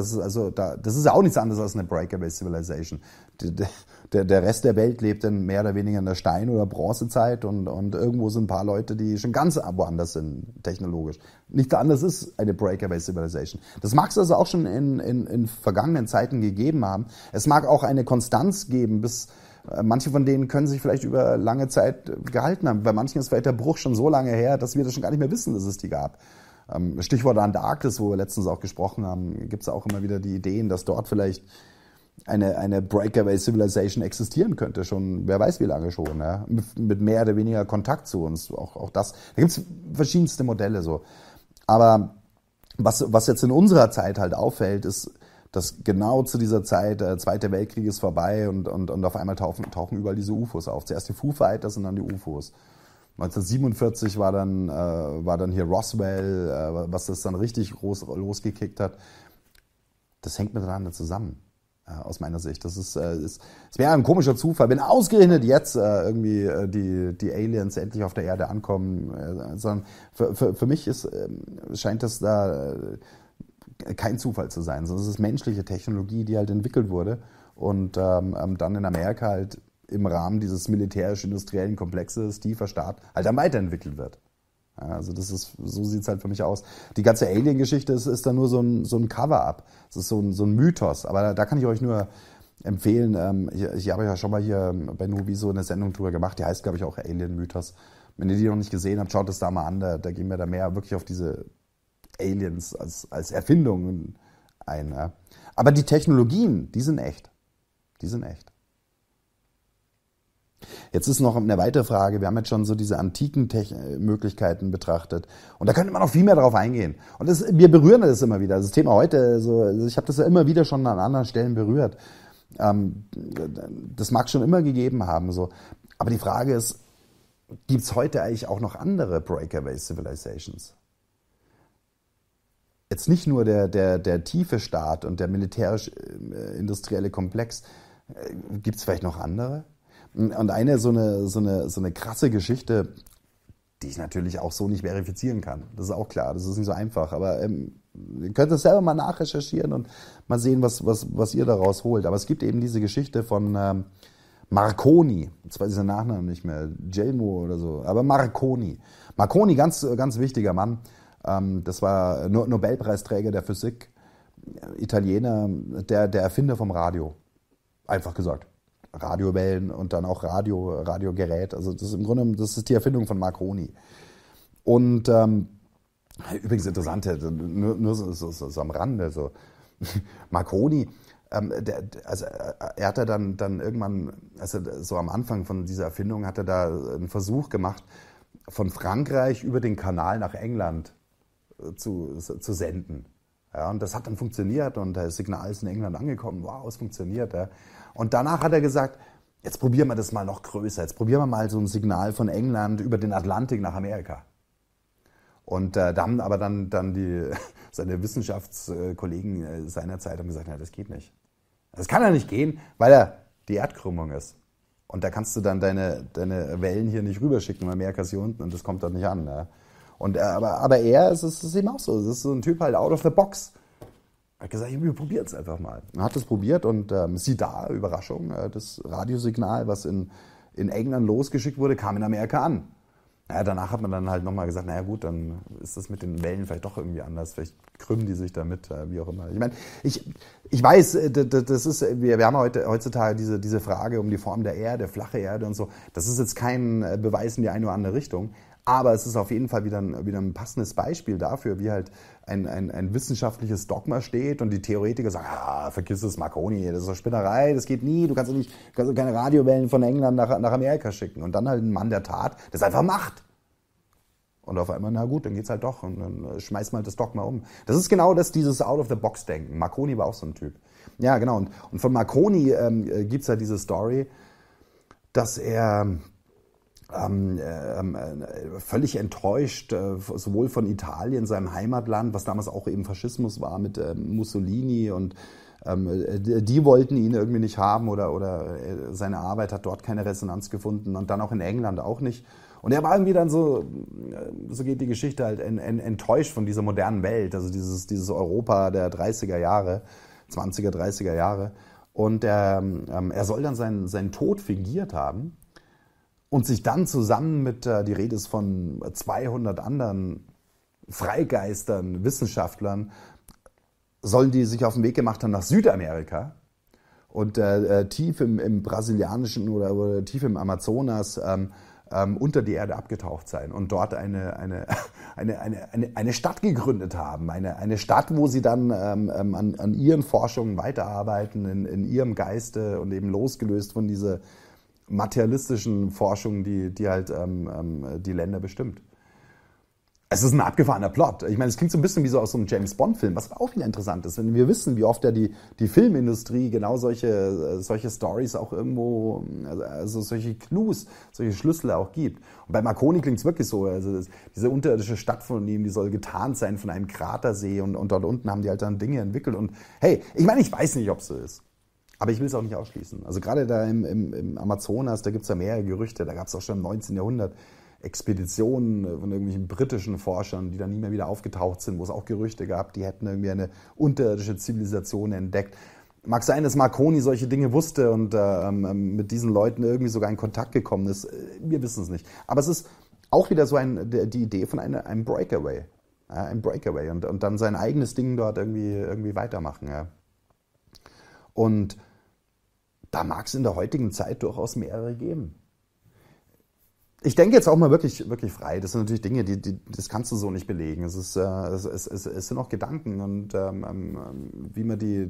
ja auch nichts anderes als eine Breakaway Civilization. Der Rest der Welt lebt dann mehr oder weniger in der Stein- oder Bronzezeit und irgendwo sind ein paar Leute, die schon ganz woanders sind, technologisch. Nichts anderes ist eine Breakaway Civilization. Das mag es also auch schon in vergangenen Zeiten gegeben haben. Es mag auch eine Konstanz geben, bis manche von denen können sich vielleicht über lange Zeit gehalten haben. Bei manchen ist vielleicht der Bruch schon so lange her, dass wir das schon gar nicht mehr wissen, dass es die gab. Stichwort Antarktis, wo wir letztens auch gesprochen haben, gibt es auch immer wieder die Ideen, dass dort vielleicht eine Breakaway Civilization existieren könnte, schon, wer weiß wie lange schon, ja? Mit mehr oder weniger Kontakt zu uns, auch das. Da gibt es verschiedenste Modelle so. Aber was jetzt in unserer Zeit halt auffällt, ist, dass genau zu dieser Zeit, Zweiter Weltkrieg ist vorbei und auf einmal tauchen überall diese UFOs auf. Zuerst die Foo Fighters und dann die UFOs. 1947 war dann hier Roswell, was das dann richtig groß losgekickt hat. Das hängt miteinander zusammen, aus meiner Sicht. Es wäre ein komischer Zufall, wenn ausgerechnet jetzt irgendwie die Aliens endlich auf der Erde ankommen. Sondern für mich scheint das da kein Zufall zu sein, sondern es ist menschliche Technologie, die halt entwickelt wurde und dann in Amerika halt im Rahmen dieses militärisch-industriellen Komplexes, tiefer Staat, halt dann weiterentwickelt wird. Ja, also so sieht es halt für mich aus. Die ganze Alien-Geschichte ist dann nur so ein Cover-up. Es ist so ein Mythos. Aber da kann ich euch nur empfehlen, ich habe ja schon mal hier bei Nubi so eine Sendung drüber gemacht, die heißt, glaube ich, auch Alien-Mythos. Wenn ihr die noch nicht gesehen habt, schaut es da mal an, da gehen wir da mehr wirklich auf diese Aliens als Erfindungen ein. Ja. Aber die Technologien, die sind echt. Die sind echt. Jetzt ist noch eine weitere Frage. Wir haben jetzt schon so diese antiken Möglichkeiten betrachtet. Und da könnte man noch viel mehr drauf eingehen. Und wir berühren das immer wieder. Das Thema heute, ich habe das ja immer wieder schon an anderen Stellen berührt. Das mag es schon immer gegeben haben. So. Aber die Frage ist, gibt es heute eigentlich auch noch andere Breakaway Civilizations? Jetzt nicht nur der tiefe Staat und der militärisch-industrielle Komplex. Gibt es vielleicht noch andere? Und eine so eine krasse Geschichte, die ich natürlich auch so nicht verifizieren kann. Das ist auch klar, das ist nicht so einfach. Aber Ihr könnt es selber mal nachrecherchieren und mal sehen, was ihr daraus holt. Aber es gibt eben diese Geschichte von Marconi, jetzt weiß ich den Nachnamen nicht mehr, Gelmo oder so, aber Marconi. Marconi, ganz, ganz wichtiger Mann. Das war Nobelpreisträger der Physik, Italiener, der Erfinder vom Radio. Einfach gesagt. Radiowellen und dann auch Radiogerät. Also das ist im Grunde, das ist die Erfindung von Marconi. Und übrigens interessant, nur so am Rande, so Marconi, er hat dann irgendwann, also so am Anfang von dieser Erfindung, hat er da einen Versuch gemacht, von Frankreich über den Kanal nach England zu senden. Ja, und das hat dann funktioniert und das Signal ist in England angekommen. Wow, es funktioniert. Ja. Und danach hat er gesagt, jetzt probieren wir das mal noch größer. Jetzt probieren wir mal so ein Signal von England über den Atlantik nach Amerika. Und da haben aber dann seine Wissenschaftskollegen seiner Zeit haben gesagt, ja, das geht nicht. Das kann ja nicht gehen, weil er die Erdkrümmung ist. Und da kannst du dann deine Wellen hier nicht rüberschicken, weil Amerika ist hier unten und das kommt dort nicht an. Ja. Und, aber es ist eben auch so. Es ist so ein Typ halt out of the box. Er hat gesagt, wir probieren es einfach mal. Er hat es probiert und sieh da, Überraschung, das Radiosignal, was in England losgeschickt wurde, kam in Amerika an. Naja, danach hat man dann halt nochmal gesagt, naja gut, dann ist das mit den Wellen vielleicht doch irgendwie anders. Vielleicht krümmen die sich damit, wie auch immer. Ich meine, ich weiß, das ist, wir haben heutzutage diese Frage um die Form der Erde, flache Erde und so. Das ist jetzt kein Beweis in die eine oder andere Richtung. Aber es ist auf jeden Fall wieder ein passendes Beispiel dafür, wie halt ein wissenschaftliches Dogma steht und die Theoretiker sagen, vergiss es, Marconi, das ist doch Spinnerei, das geht nie, du kannst keine Radiowellen von England nach Amerika schicken. Und dann halt ein Mann der Tat, der es einfach macht. Und auf einmal, na gut, dann geht's halt doch und dann schmeißt man halt das Dogma um. Das ist genau dieses Out-of-the-Box-Denken. Marconi war auch so ein Typ. Ja, genau. Und von Marconi gibt's ja diese Story, dass er völlig enttäuscht, sowohl von Italien, seinem Heimatland, was damals auch eben Faschismus war mit Mussolini und die wollten ihn irgendwie nicht haben oder seine Arbeit hat dort keine Resonanz gefunden und dann auch in England auch nicht. Und er war irgendwie dann so geht die Geschichte halt enttäuscht von dieser modernen Welt, also dieses Europa der 30er Jahre, 20er, 30er Jahre. Und er soll dann seinen Tod fingiert haben. Und sich dann zusammen mit, die Rede ist von 200 anderen Freigeistern, Wissenschaftlern, sollen die sich auf den Weg gemacht haben nach Südamerika und tief im brasilianischen oder tief im Amazonas unter die Erde abgetaucht sein und dort eine Stadt gegründet haben. Eine Stadt, wo sie dann an ihren Forschungen weiterarbeiten, in ihrem Geiste und eben losgelöst von dieser materialistischen Forschung, die halt die Länder bestimmt. Es ist ein abgefahrener Plot. Ich meine, es klingt so ein bisschen wie so aus so einem James-Bond-Film, was auch wieder interessant ist, wenn wir wissen, wie oft ja die Filmindustrie genau solche Stories auch irgendwo, also solche Clues, solche Schlüssel auch gibt. Und bei Marconi klingt es wirklich so, also diese unterirdische Stadt von ihm, die soll getarnt sein von einem Kratersee und dort unten haben die halt dann Dinge entwickelt. Und hey, ich meine, ich weiß nicht, ob es so ist. Aber ich will es auch nicht ausschließen. Also gerade da im Amazonas, da gibt es ja mehrere Gerüchte, da gab es auch schon im 19. Jahrhundert Expeditionen von irgendwelchen britischen Forschern, die dann nie mehr wieder aufgetaucht sind, wo es auch Gerüchte gab, die hätten irgendwie eine unterirdische Zivilisation entdeckt. Mag sein, dass Marconi solche Dinge wusste und mit diesen Leuten irgendwie sogar in Kontakt gekommen ist. Wir wissen es nicht. Aber es ist auch wieder so die Idee von einem Breakaway. Ja, ein Breakaway und dann sein eigenes Ding dort irgendwie weitermachen. Ja. Und da mag es in der heutigen Zeit durchaus mehrere geben. Ich denke jetzt auch mal wirklich, wirklich frei. Das sind natürlich Dinge, das kannst du so nicht belegen. Es sind auch Gedanken und wie man die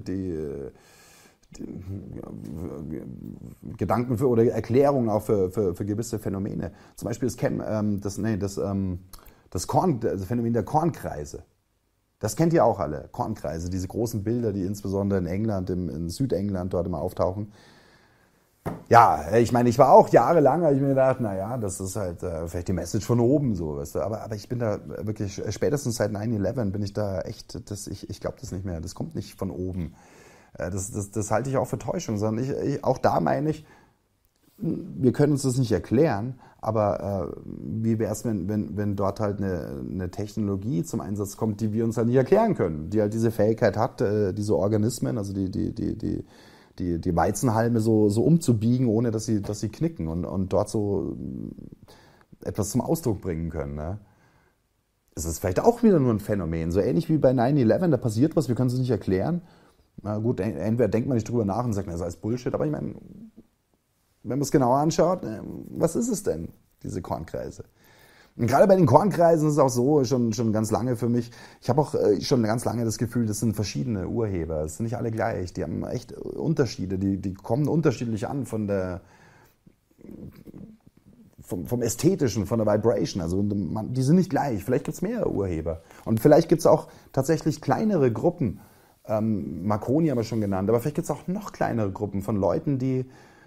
Gedanken oder Erklärungen auch für gewisse Phänomene. Zum Beispiel das Phänomen der Kornkreise. Das kennt ihr auch alle, Kornkreise, diese großen Bilder, die insbesondere in England, in Südengland dort immer auftauchen. Ja, ich meine, ich war auch jahrelang, habe ich mir gedacht, naja, das ist halt vielleicht die Message von oben, so, weißt du. Aber ich bin da wirklich, spätestens seit 9/11 bin ich da echt, ich glaube das nicht mehr, das kommt nicht von oben. Das halte ich auch für Täuschung, sondern auch da meine ich, wir können uns das nicht erklären, aber wie wäre es, wenn dort halt eine Technologie zum Einsatz kommt, die wir uns halt nicht erklären können, die halt diese Fähigkeit hat, diese Organismen, also die Weizenhalme so umzubiegen, ohne dass sie knicken und dort so etwas zum Ausdruck bringen können. Ne? Es ist vielleicht auch wieder nur ein Phänomen, so ähnlich wie bei 9/11, da passiert was, wir können es nicht erklären. Na gut, entweder denkt man nicht drüber nach und sagt, das ist alles Bullshit, aber ich meine, wenn man es genauer anschaut, was ist es denn, diese Kornkreise? Und gerade bei den Kornkreisen ist es auch so, schon ganz lange für mich, ich habe auch schon ganz lange das Gefühl, das sind verschiedene Urheber, es sind nicht alle gleich, die haben echt Unterschiede, die kommen unterschiedlich an vom Ästhetischen, von der Vibration, also die sind nicht gleich, vielleicht gibt es mehrere Urheber und vielleicht gibt es auch tatsächlich kleinere Gruppen, Marconi haben wir schon genannt, aber vielleicht gibt es auch noch kleinere Gruppen von Leuten, die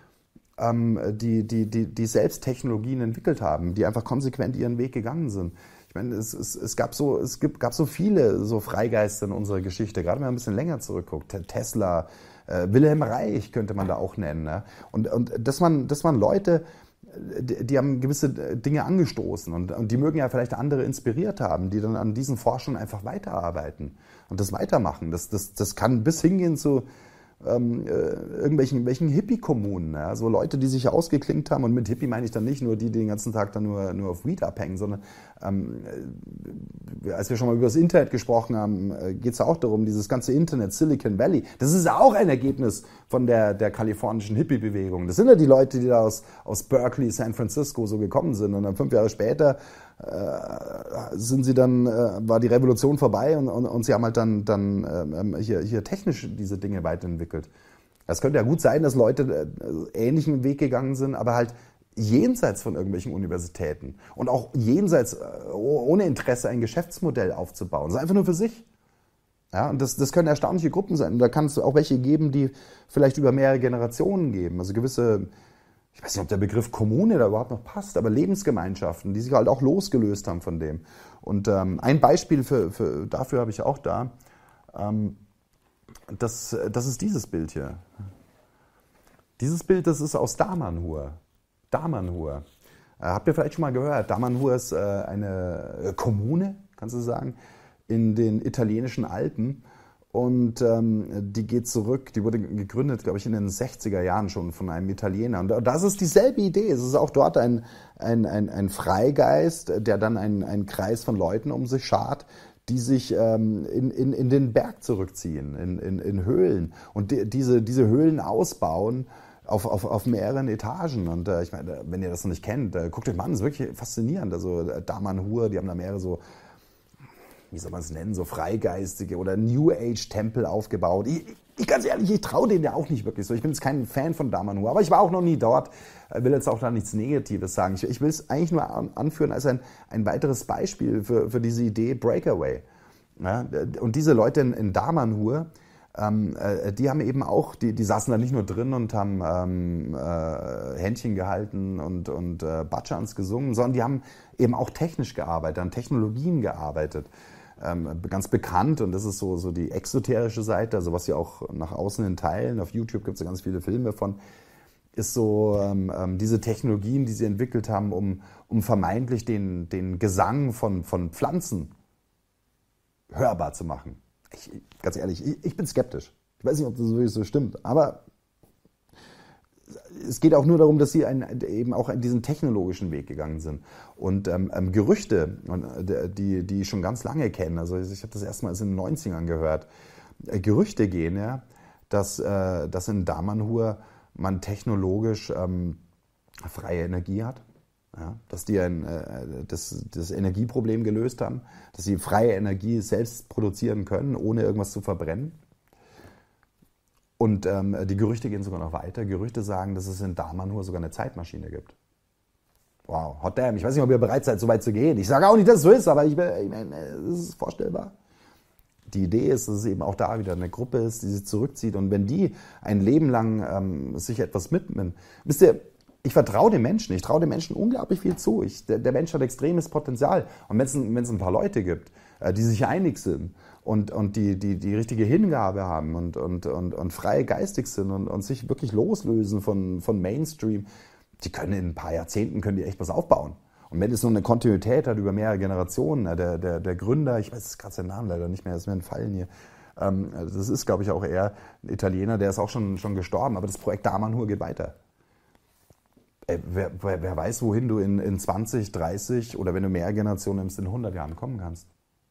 selbst Technologien entwickelt haben, die einfach konsequent ihren Weg gegangen sind. Ich meine, es gab so viele so Freigeister in unserer Geschichte, gerade wenn man ein bisschen länger zurückguckt. Tesla, Wilhelm Reich könnte man da auch nennen. Ne? Und das waren Leute, die haben gewisse Dinge angestoßen und die mögen ja vielleicht andere inspiriert haben, die dann an diesen Forschungen einfach weiterarbeiten und das weitermachen. Das kann bis hingehen zu irgendwelchen Hippie-Kommunen, ja? So Leute, die sich ausgeklinkt haben, und mit Hippie meine ich dann nicht nur die den ganzen Tag dann nur auf Weed abhängen, sondern als wir schon mal über das Internet gesprochen haben, geht es auch darum, dieses ganze Internet, Silicon Valley, das ist auch ein Ergebnis von der kalifornischen Hippie-Bewegung. Das sind ja die Leute, die da aus Berkeley, San Francisco so gekommen sind, und dann 5 Jahre später war die Revolution vorbei und sie haben halt dann hier technisch diese Dinge weiterentwickelt. Es könnte ja gut sein, dass Leute ähnlichen Weg gegangen sind, aber halt jenseits von irgendwelchen Universitäten und auch jenseits, ohne Interesse, ein Geschäftsmodell aufzubauen, sondern einfach nur für sich. Ja, und das können erstaunliche Gruppen sein. Und da kann es auch welche geben, die vielleicht über mehrere Generationen geben. Also gewisse, ich weiß nicht, ob der Begriff Kommune da überhaupt noch passt, aber Lebensgemeinschaften, die sich halt auch losgelöst haben von dem. Und ein Beispiel dafür habe ich auch da. Das ist dieses Bild hier. Dieses Bild, das ist aus Damanhur. Damanhur. Habt ihr vielleicht schon mal gehört? Damanhur ist eine Kommune, kannst du sagen, in den italienischen Alpen. Und die geht zurück, die wurde gegründet, glaube ich, in den 60er Jahren schon von einem Italiener. Und das ist dieselbe Idee. Es ist auch dort ein Freigeist, der dann einen Kreis von Leuten um sich schart, die sich in den Berg zurückziehen, in Höhlen. Und diese Höhlen ausbauen auf mehreren Etagen. Und ich meine, wenn ihr das noch nicht kennt, guckt euch mal an, das ist wirklich faszinierend. Also Damanhur, die haben da mehrere so, wie soll man es nennen, so freigeistige oder New Age Tempel aufgebaut. Ich ganz ehrlich, ich traue denen ja auch nicht wirklich so. Ich bin jetzt kein Fan von Damanhur, aber ich war auch noch nie dort. Will jetzt auch da nichts Negatives sagen. Ich will es eigentlich nur anführen als ein weiteres Beispiel für diese Idee Breakaway. Ja, und diese Leute in Damanhur, die haben eben auch, die saßen da nicht nur drin und haben Händchen gehalten und Bachans gesungen, sondern die haben eben auch technisch gearbeitet, an Technologien gearbeitet. Ganz bekannt, und das ist so die exoterische Seite, also was sie auch nach außen hin teilen, auf YouTube gibt es ja ganz viele Filme von, ist so diese Technologien, die sie entwickelt haben, um vermeintlich den Gesang von Pflanzen hörbar zu machen. Ganz ehrlich, ich bin skeptisch. Ich weiß nicht, ob das wirklich so stimmt, aber es geht auch nur darum, dass sie eben auch diesen technologischen Weg gegangen sind. Und Gerüchte, die ich schon ganz lange kenne, also ich habe das erstmal in den 90ern gehört, Gerüchte gehen, ja, dass in Damanhur man technologisch freie Energie hat. Ja, dass die das Energieproblem gelöst haben, dass sie freie Energie selbst produzieren können, ohne irgendwas zu verbrennen. Und die Gerüchte gehen sogar noch weiter. Gerüchte sagen, dass es in Damanhur sogar eine Zeitmaschine gibt. Wow, hot damn. Ich weiß nicht, ob ihr bereit seid, so weit zu gehen. Ich sage auch nicht, dass es so ist, aber ich meine, es ist vorstellbar. Die Idee ist, dass es eben auch da wieder eine Gruppe ist, die sich zurückzieht. Und wenn die ein Leben lang sich etwas mitnehmen, wisst ihr, ich vertraue den Menschen. Ich traue den Menschen unglaublich viel zu. Der Mensch hat extremes Potenzial. Und wenn es ein paar Leute gibt, die sich einig sind und die richtige Hingabe haben und frei geistig sind und sich wirklich loslösen von Mainstream, die können in ein paar Jahrzehnten können die echt was aufbauen. Und wenn es so eine Kontinuität hat über mehrere Generationen, der Gründer, ich weiß jetzt gerade seinen Namen leider nicht mehr, das ist mir entfallen hier, das ist, glaube ich, auch eher ein Italiener, der ist auch schon gestorben, aber das Projekt Amanhur geht weiter. Wer weiß, wohin du in 20, 30 oder wenn du mehr Generationen nimmst, in 100 Jahren kommen kannst.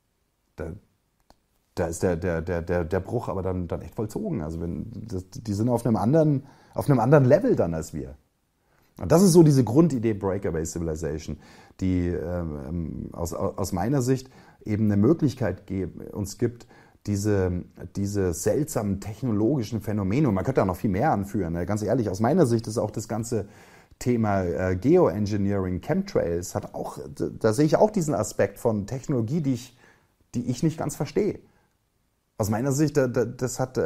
Da ist der Bruch aber dann echt vollzogen. Also die sind auf einem anderen Level dann als wir. Und das ist so diese Grundidee Breakaway Civilization, die aus meiner Sicht eben eine Möglichkeit uns gibt, diese seltsamen technologischen Phänomene, und man könnte da noch viel mehr anführen, ganz ehrlich, aus meiner Sicht ist auch das ganze Thema Geoengineering, Chemtrails, da sehe ich auch diesen Aspekt von Technologie, die ich nicht ganz verstehe. Aus meiner Sicht, das hat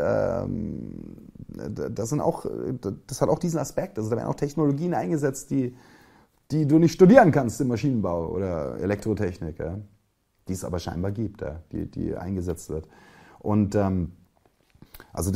auch diesen Aspekt. Also da werden auch Technologien eingesetzt, die du nicht studieren kannst im Maschinenbau oder Elektrotechnik, ja, die es aber scheinbar gibt, ja, die eingesetzt wird. Und also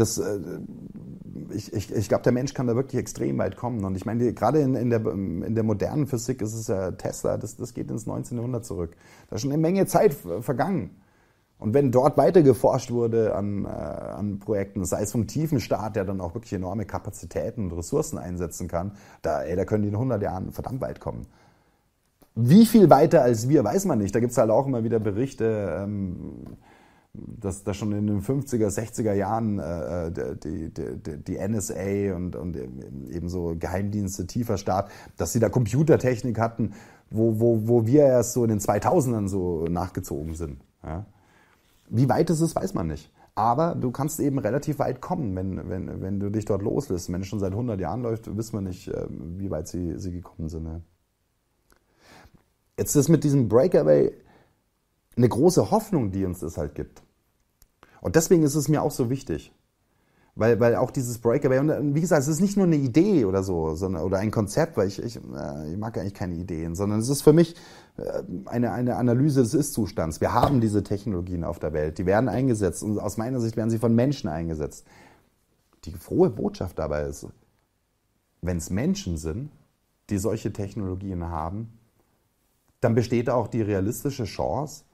ich glaube, der Mensch kann da wirklich extrem weit kommen. Und ich meine, gerade in der modernen Physik ist es ja Tesla, das geht ins 19. Jahrhundert zurück. Da ist schon eine Menge Zeit vergangen. Und wenn dort weiter geforscht wurde an Projekten, sei es vom Tiefenstaat, der dann auch wirklich enorme Kapazitäten und Ressourcen einsetzen kann, da können die in 100 Jahren verdammt weit kommen. Wie viel weiter als wir, weiß man nicht. Da gibt es halt auch immer wieder Berichte, dass da schon in den 50er, 60er Jahren die NSA und eben so Geheimdienste, tiefer Staat, dass sie da Computertechnik hatten, wo wir erst so in den 2000ern so nachgezogen sind. Ja? Wie weit es ist, weiß man nicht. Aber du kannst eben relativ weit kommen, wenn du dich dort loslässt. Wenn es schon seit 100 Jahren läuft, wissen wir nicht, wie weit sie gekommen sind. Ne? Jetzt ist mit diesem Breakaway eine große Hoffnung, die uns das halt gibt. Und deswegen ist es mir auch so wichtig. Weil auch dieses Breakaway, und wie gesagt, es ist nicht nur eine Idee oder so, oder ein Konzept, weil ich mag eigentlich keine Ideen, sondern es ist für mich eine Analyse des Ist-Zustands. Wir haben diese Technologien auf der Welt, die werden eingesetzt und aus meiner Sicht werden sie von Menschen eingesetzt. Die frohe Botschaft dabei ist, wenn es Menschen sind, die solche Technologien haben, dann besteht auch die realistische Chance,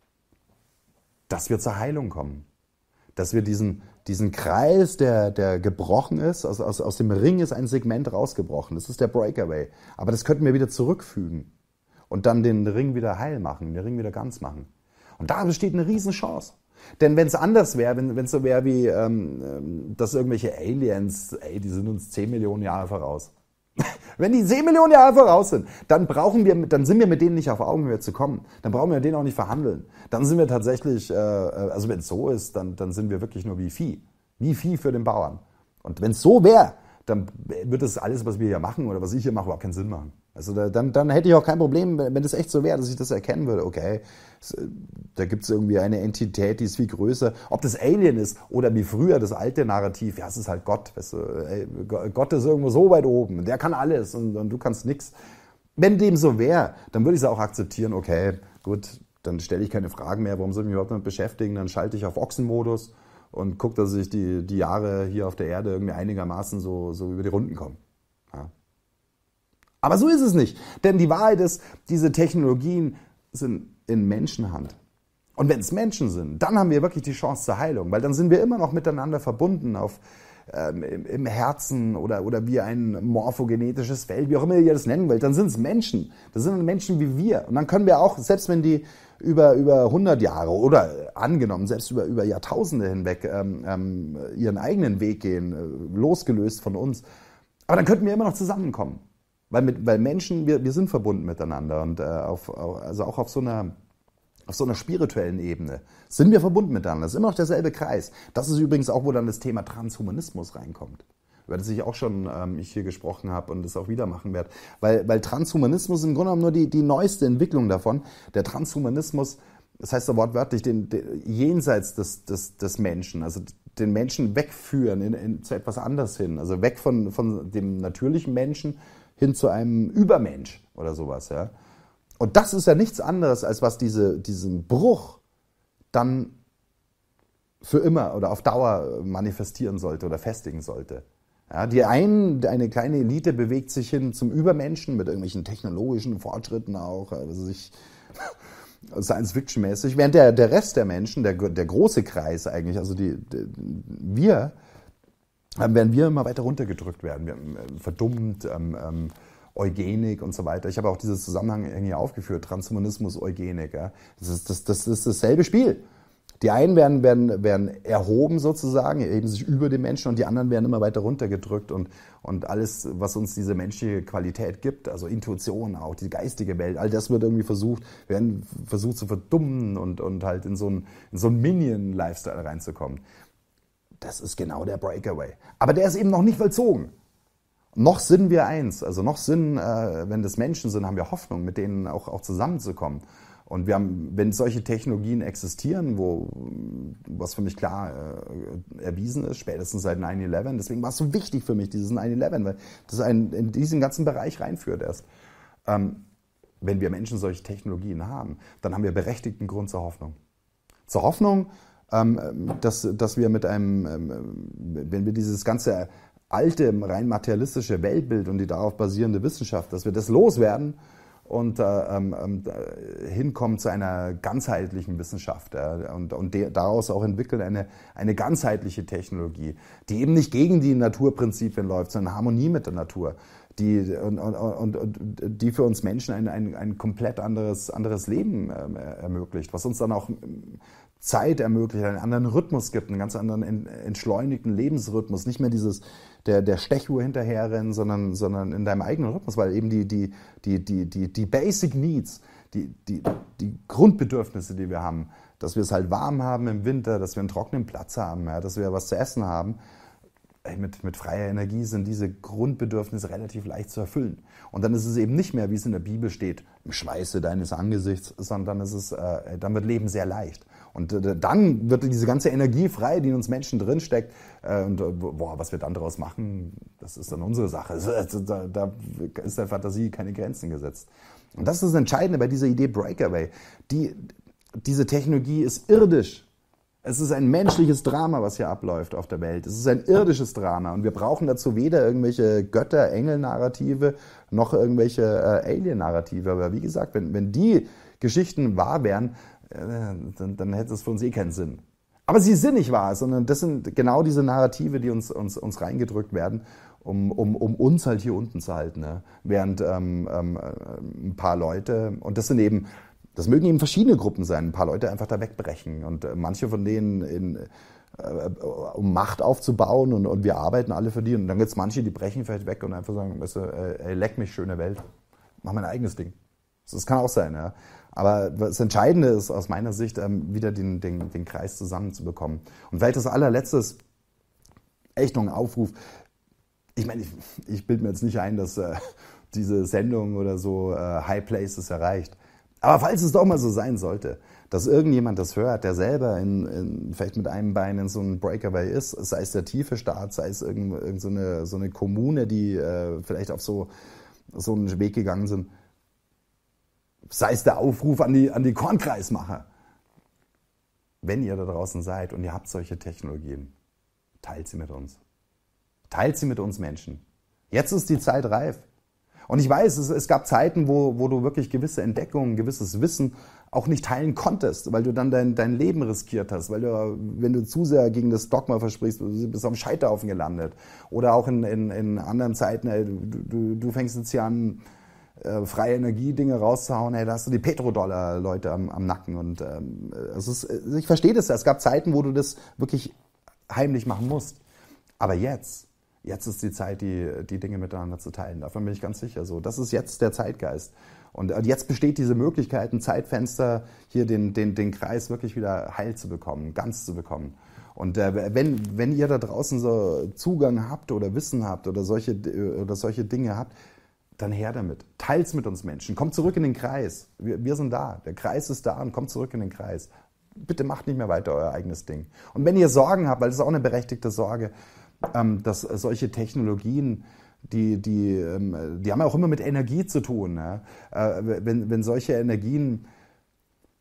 dass wir zur Heilung kommen. Dass wir diesen Kreis, der gebrochen ist, aus dem Ring ist ein Segment rausgebrochen. Das ist der Breakaway. Aber das könnten wir wieder zurückfügen und dann den Ring wieder heil machen, den Ring wieder ganz machen. Und da besteht eine Riesenchance. Denn wenn es anders wäre, wenn es so wäre wie, dass irgendwelche Aliens, die sind uns 10 Millionen Jahre voraus. Wenn die 10 Millionen Jahre voraus sind, dann sind wir mit denen nicht auf Augenhöhe zu kommen. Dann brauchen wir mit denen auch nicht verhandeln. Dann sind wir tatsächlich, also wenn es so ist, dann sind wir wirklich nur wie Vieh. Wie Vieh für den Bauern. Und wenn es so wäre, dann würde das alles, was wir hier machen oder was ich hier mache, überhaupt keinen Sinn machen. Also dann hätte ich auch kein Problem, wenn das echt so wäre, dass ich das erkennen würde. Okay, da gibt es irgendwie eine Entität, die ist viel größer. Ob das Alien ist oder wie früher das alte Narrativ, ja, es ist halt Gott. Weißt du, Gott ist irgendwo so weit oben, der kann alles und du kannst nichts. Wenn dem so wäre, dann würde ich es auch akzeptieren, okay, gut, dann stelle ich keine Fragen mehr, warum soll ich mich überhaupt damit beschäftigen, dann schalte ich auf Ochsenmodus und gucke, dass ich die Jahre hier auf der Erde irgendwie einigermaßen so über die Runden komme. Ja. Aber so ist es nicht, denn die Wahrheit ist, diese Technologien sind in Menschenhand. Und wenn es Menschen sind, dann haben wir wirklich die Chance zur Heilung, weil dann sind wir immer noch miteinander verbunden im Herzen oder wie ein morphogenetisches Feld, wie auch immer ihr das nennen wollt, dann sind es Menschen. Das sind Menschen wie wir. Und dann können wir auch, selbst wenn die über 100 Jahre oder angenommen, selbst über Jahrtausende hinweg ihren eigenen Weg gehen, losgelöst von uns, aber dann könnten wir immer noch zusammenkommen. Weil Menschen, wir sind verbunden miteinander und also auch auf so einer spirituellen Ebene sind wir verbunden miteinander. Das ist immer noch derselbe Kreis. Das ist übrigens auch, wo dann das Thema Transhumanismus reinkommt, über das ich auch schon hier gesprochen habe und das auch wieder machen werde. Weil Transhumanismus im Grunde genommen nur die neueste Entwicklung davon. Der Transhumanismus, das heißt ja wortwörtlich, jenseits des Menschen, also den Menschen wegführen zu etwas anderes hin, also weg von dem natürlichen Menschen hin zu einem Übermensch oder sowas, ja. Und das ist ja nichts anderes, als was diesen Bruch dann für immer oder auf Dauer manifestieren sollte oder festigen sollte. Ja, eine kleine Elite bewegt sich hin zum Übermenschen mit irgendwelchen technologischen Fortschritten auch, also Science-Fiction-mäßig, während der Rest der Menschen, der große Kreis eigentlich, also werden wir immer weiter runtergedrückt werden, verdummt, Eugenik und so weiter. Ich habe auch dieses Zusammenhang hier aufgeführt, Transhumanismus, Eugenik. Ja. Das ist dasselbe Spiel. Die einen werden erhoben sozusagen, erheben sich über den Menschen und die anderen werden immer weiter runtergedrückt und alles, was uns diese menschliche Qualität gibt, also Intuition auch, die geistige Welt, all das wird irgendwie versucht zu verdummen und halt in so ein Minion-Lifestyle reinzukommen. Das ist genau der Breakaway. Aber der ist eben noch nicht vollzogen. Noch sind wir eins, also wenn das Menschen sind, haben wir Hoffnung, mit denen auch zusammenzukommen. Und wenn solche Technologien existieren, was für mich klar erwiesen ist, spätestens seit 9/11, deswegen war es so wichtig für mich, dieses 9/11, weil das in diesen ganzen Bereich reinführt erst. Wenn wir Menschen solche Technologien haben, dann haben wir berechtigten Grund zur Hoffnung. Zur Hoffnung, dass wir wenn wir dieses ganze alte, rein materialistische Weltbild und die darauf basierende Wissenschaft, dass wir das loswerden und hinkommen zu einer ganzheitlichen Wissenschaft und daraus auch entwickeln eine ganzheitliche Technologie, die eben nicht gegen die Naturprinzipien läuft, sondern in Harmonie mit der Natur, die für uns Menschen ein komplett anderes Leben ermöglicht, was uns dann auch Zeit ermöglicht, einen anderen Rhythmus gibt, einen ganz anderen entschleunigten Lebensrhythmus, nicht mehr der Stechuhr hinterherrennen, sondern in deinem eigenen Rhythmus, weil eben die Basic Needs, die Grundbedürfnisse, die wir haben, dass wir es halt warm haben im Winter, dass wir einen trockenen Platz haben, ja, dass wir was zu essen haben, mit freier Energie sind diese Grundbedürfnisse relativ leicht zu erfüllen. Und dann ist es eben nicht mehr, wie es in der Bibel steht, im Schweiße deines Angesichts, sondern dann wird Leben sehr leicht. Und dann wird diese ganze Energie frei, die in uns Menschen drinsteckt. Was wir dann daraus machen, das ist dann unsere Sache. Da ist der Fantasie keine Grenzen gesetzt. Und das ist das Entscheidende bei dieser Idee Breakaway. Diese Technologie ist irdisch. Es ist ein menschliches Drama, was hier abläuft auf der Welt. Es ist ein irdisches Drama und wir brauchen dazu weder irgendwelche Götter-Engel-Narrative noch irgendwelche Alien-Narrative. Aber wie gesagt, wenn die Geschichten wahr wären, dann hätte es für uns keinen Sinn. Aber sie sind nicht wahr, sondern das sind genau diese Narrative, die uns reingedrückt werden, um uns halt hier unten zu halten. Ne? Während ein paar Leute, und das mögen eben verschiedene Gruppen sein, ein paar Leute einfach da wegbrechen und manche von denen um Macht aufzubauen und wir arbeiten alle für die und dann gibt es manche, die brechen vielleicht weg und einfach sagen, weißt du, ey, leck mich, schöne Welt, mach mein eigenes Ding. Das kann auch sein, ja. Aber das Entscheidende ist aus meiner Sicht, wieder den Kreis zusammenzubekommen. Und vielleicht das allerletztes, echt noch ein Aufruf. Ich meine, ich bilde mir jetzt nicht ein, dass diese Sendung oder so High Places erreicht. Aber falls es doch mal so sein sollte, dass irgendjemand das hört, der selber vielleicht mit einem Bein in so einem Breakaway ist, sei es der tiefe Staat, sei es so eine Kommune, die vielleicht auf so einen Weg gegangen sind, sei es der Aufruf an die Kornkreismacher. Wenn ihr da draußen seid und ihr habt solche Technologien, teilt sie mit uns. Teilt sie mit uns Menschen. Jetzt ist die Zeit reif. Und ich weiß, es gab Zeiten, wo du wirklich gewisse Entdeckungen, gewisses Wissen auch nicht teilen konntest, weil du dann dein Leben riskiert hast, weil wenn du zu sehr gegen das Dogma versprichst, du bist auf dem Scheiterhaufen gelandet. Oder auch in anderen Zeiten, du fängst jetzt hier an, freie Energie-Dinge rauszuhauen, da hast du die Petrodollar-Leute am Nacken. Und ich verstehe das ja. Es gab Zeiten, wo du das wirklich heimlich machen musst. Aber jetzt ist die Zeit, die Dinge miteinander zu teilen. Davon bin ich ganz sicher. So, das ist jetzt der Zeitgeist. Und jetzt besteht diese Möglichkeit, ein Zeitfenster, hier den Kreis wirklich wieder heil zu bekommen, ganz zu bekommen. Und wenn ihr da draußen so Zugang habt oder Wissen habt oder solche Dinge habt, dann her damit. Teilt's mit uns Menschen. Kommt zurück in den Kreis. Wir sind da. Der Kreis ist da und kommt zurück in den Kreis. Bitte macht nicht mehr weiter euer eigenes Ding. Und wenn ihr Sorgen habt, weil das ist auch eine berechtigte Sorge, dass solche Technologien, die haben ja auch immer mit Energie zu tun. Ne? Wenn solche Energien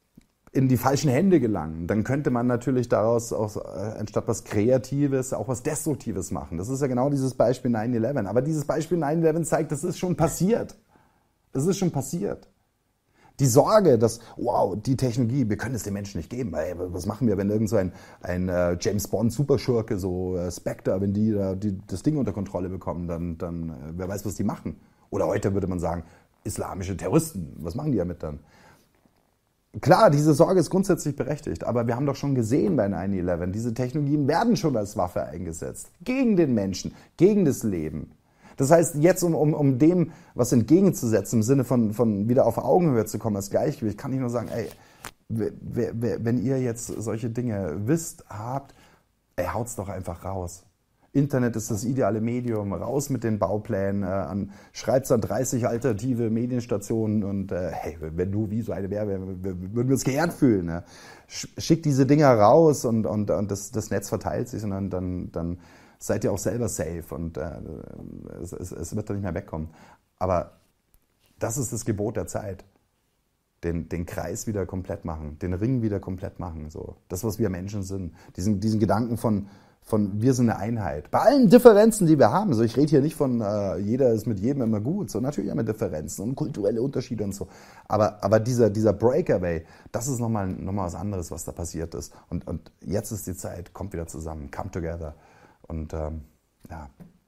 in die falschen Hände gelangen, dann könnte man natürlich daraus auch anstatt was Kreatives auch was Destruktives machen. Das ist ja genau dieses Beispiel 9/11. Aber dieses Beispiel 9/11 zeigt, das ist schon passiert. Das ist schon passiert. Die Sorge, dass, wow, die Technologie, wir können es den Menschen nicht geben. Ey, was machen wir, wenn irgend so ein James Bond Superschurke, so Spectre, wenn die das Ding unter Kontrolle bekommen, dann wer weiß, was die machen. Oder heute würde man sagen, islamische Terroristen, was machen die damit dann? Klar, diese Sorge ist grundsätzlich berechtigt, aber wir haben doch schon gesehen bei 9/11, diese Technologien werden schon als Waffe eingesetzt. Gegen den Menschen, gegen das Leben. Das heißt, jetzt um dem was entgegenzusetzen, im Sinne von wieder auf Augenhöhe zu kommen, als Gleichgewicht, kann ich nur sagen, ey, wenn ihr jetzt solche Dinge wisst, habt, ey, haut's doch einfach raus. Internet ist das ideale Medium, raus mit den Bauplänen, schreibt's an 30 alternative Medienstationen und hey, wenn du wie so eine wäre, würden wir uns geehrt fühlen. Ne? Schickt diese Dinger raus und das Netz verteilt sich und dann seid ihr auch selber safe und es wird dann nicht mehr wegkommen. Aber das ist das Gebot der Zeit. Den Kreis wieder komplett machen, den Ring wieder komplett machen. So. Das, was wir Menschen sind. Diesen Gedanken von wir sind eine Einheit. Bei allen Differenzen, die wir haben. So, ich rede hier nicht von jeder ist mit jedem immer gut. So, natürlich haben wir Differenzen und kulturelle Unterschiede und so. Aber dieser Breakaway, das ist nochmal was anderes, was da passiert ist. Und jetzt ist die Zeit, kommt wieder zusammen, come together. Und ja.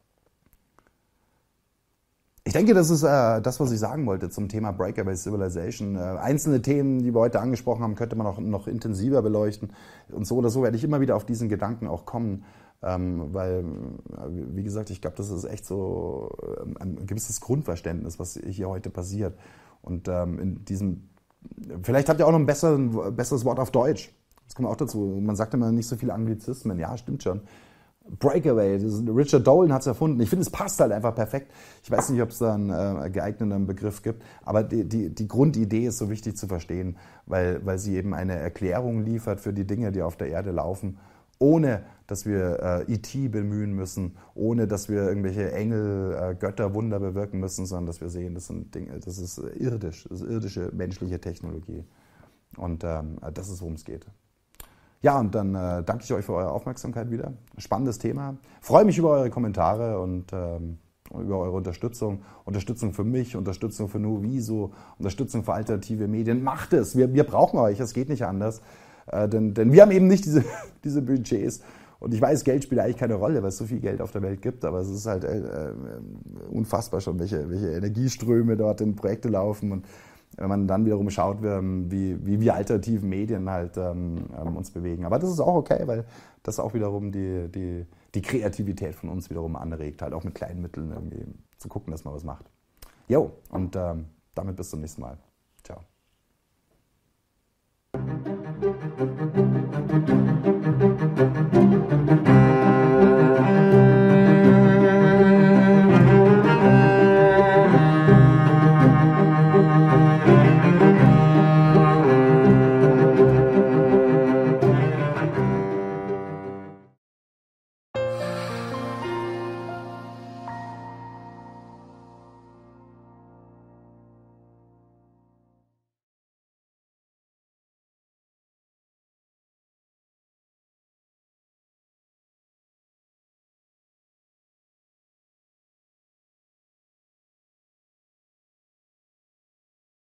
Ich denke, das ist das, was ich sagen wollte zum Thema Breakaway Civilization. Einzelne Themen, die wir heute angesprochen haben, könnte man auch noch intensiver beleuchten. Und so oder so werde ich immer wieder auf diesen Gedanken auch kommen, weil, wie gesagt, ich glaube, das ist echt so ein gewisses Grundverständnis, was hier heute passiert. Und in diesem, vielleicht habt ihr auch noch ein besseres Wort auf Deutsch. Das kommt auch dazu. Man sagt immer nicht so viele Anglizismen. Ja, stimmt schon. Breakaway, Richard Dolan hat es erfunden. Ich finde, es passt halt einfach perfekt. Ich weiß nicht, ob es da einen geeigneten Begriff gibt, aber die Grundidee ist so wichtig zu verstehen, weil sie eben eine Erklärung liefert für die Dinge, die auf der Erde laufen, ohne dass wir E.T. bemühen müssen, ohne dass wir irgendwelche Engel, Götter, Wunder bewirken müssen, sondern dass wir sehen, das sind Dinge, das ist irdisch, das ist irdische menschliche Technologie. Und das ist, worum es geht. Ja, und dann danke ich euch für eure Aufmerksamkeit wieder. Spannendes Thema. Freue mich über eure Kommentare und über eure Unterstützung. Unterstützung für mich, Unterstützung für Nuviso, Unterstützung für alternative Medien. Macht es! Wir brauchen euch, es geht nicht anders. Denn wir haben eben nicht diese Budgets. Und ich weiß, Geld spielt eigentlich keine Rolle, weil es so viel Geld auf der Welt gibt. Aber es ist halt unfassbar schon, welche Energieströme dort in Projekte laufen. Und wenn man dann wiederum schaut, wie wir alternativen Medien halt uns bewegen. Aber das ist auch okay, weil das auch wiederum die Kreativität von uns wiederum anregt, halt auch mit kleinen Mitteln irgendwie zu gucken, dass man was macht. Jo, und damit bis zum nächsten Mal. Ciao.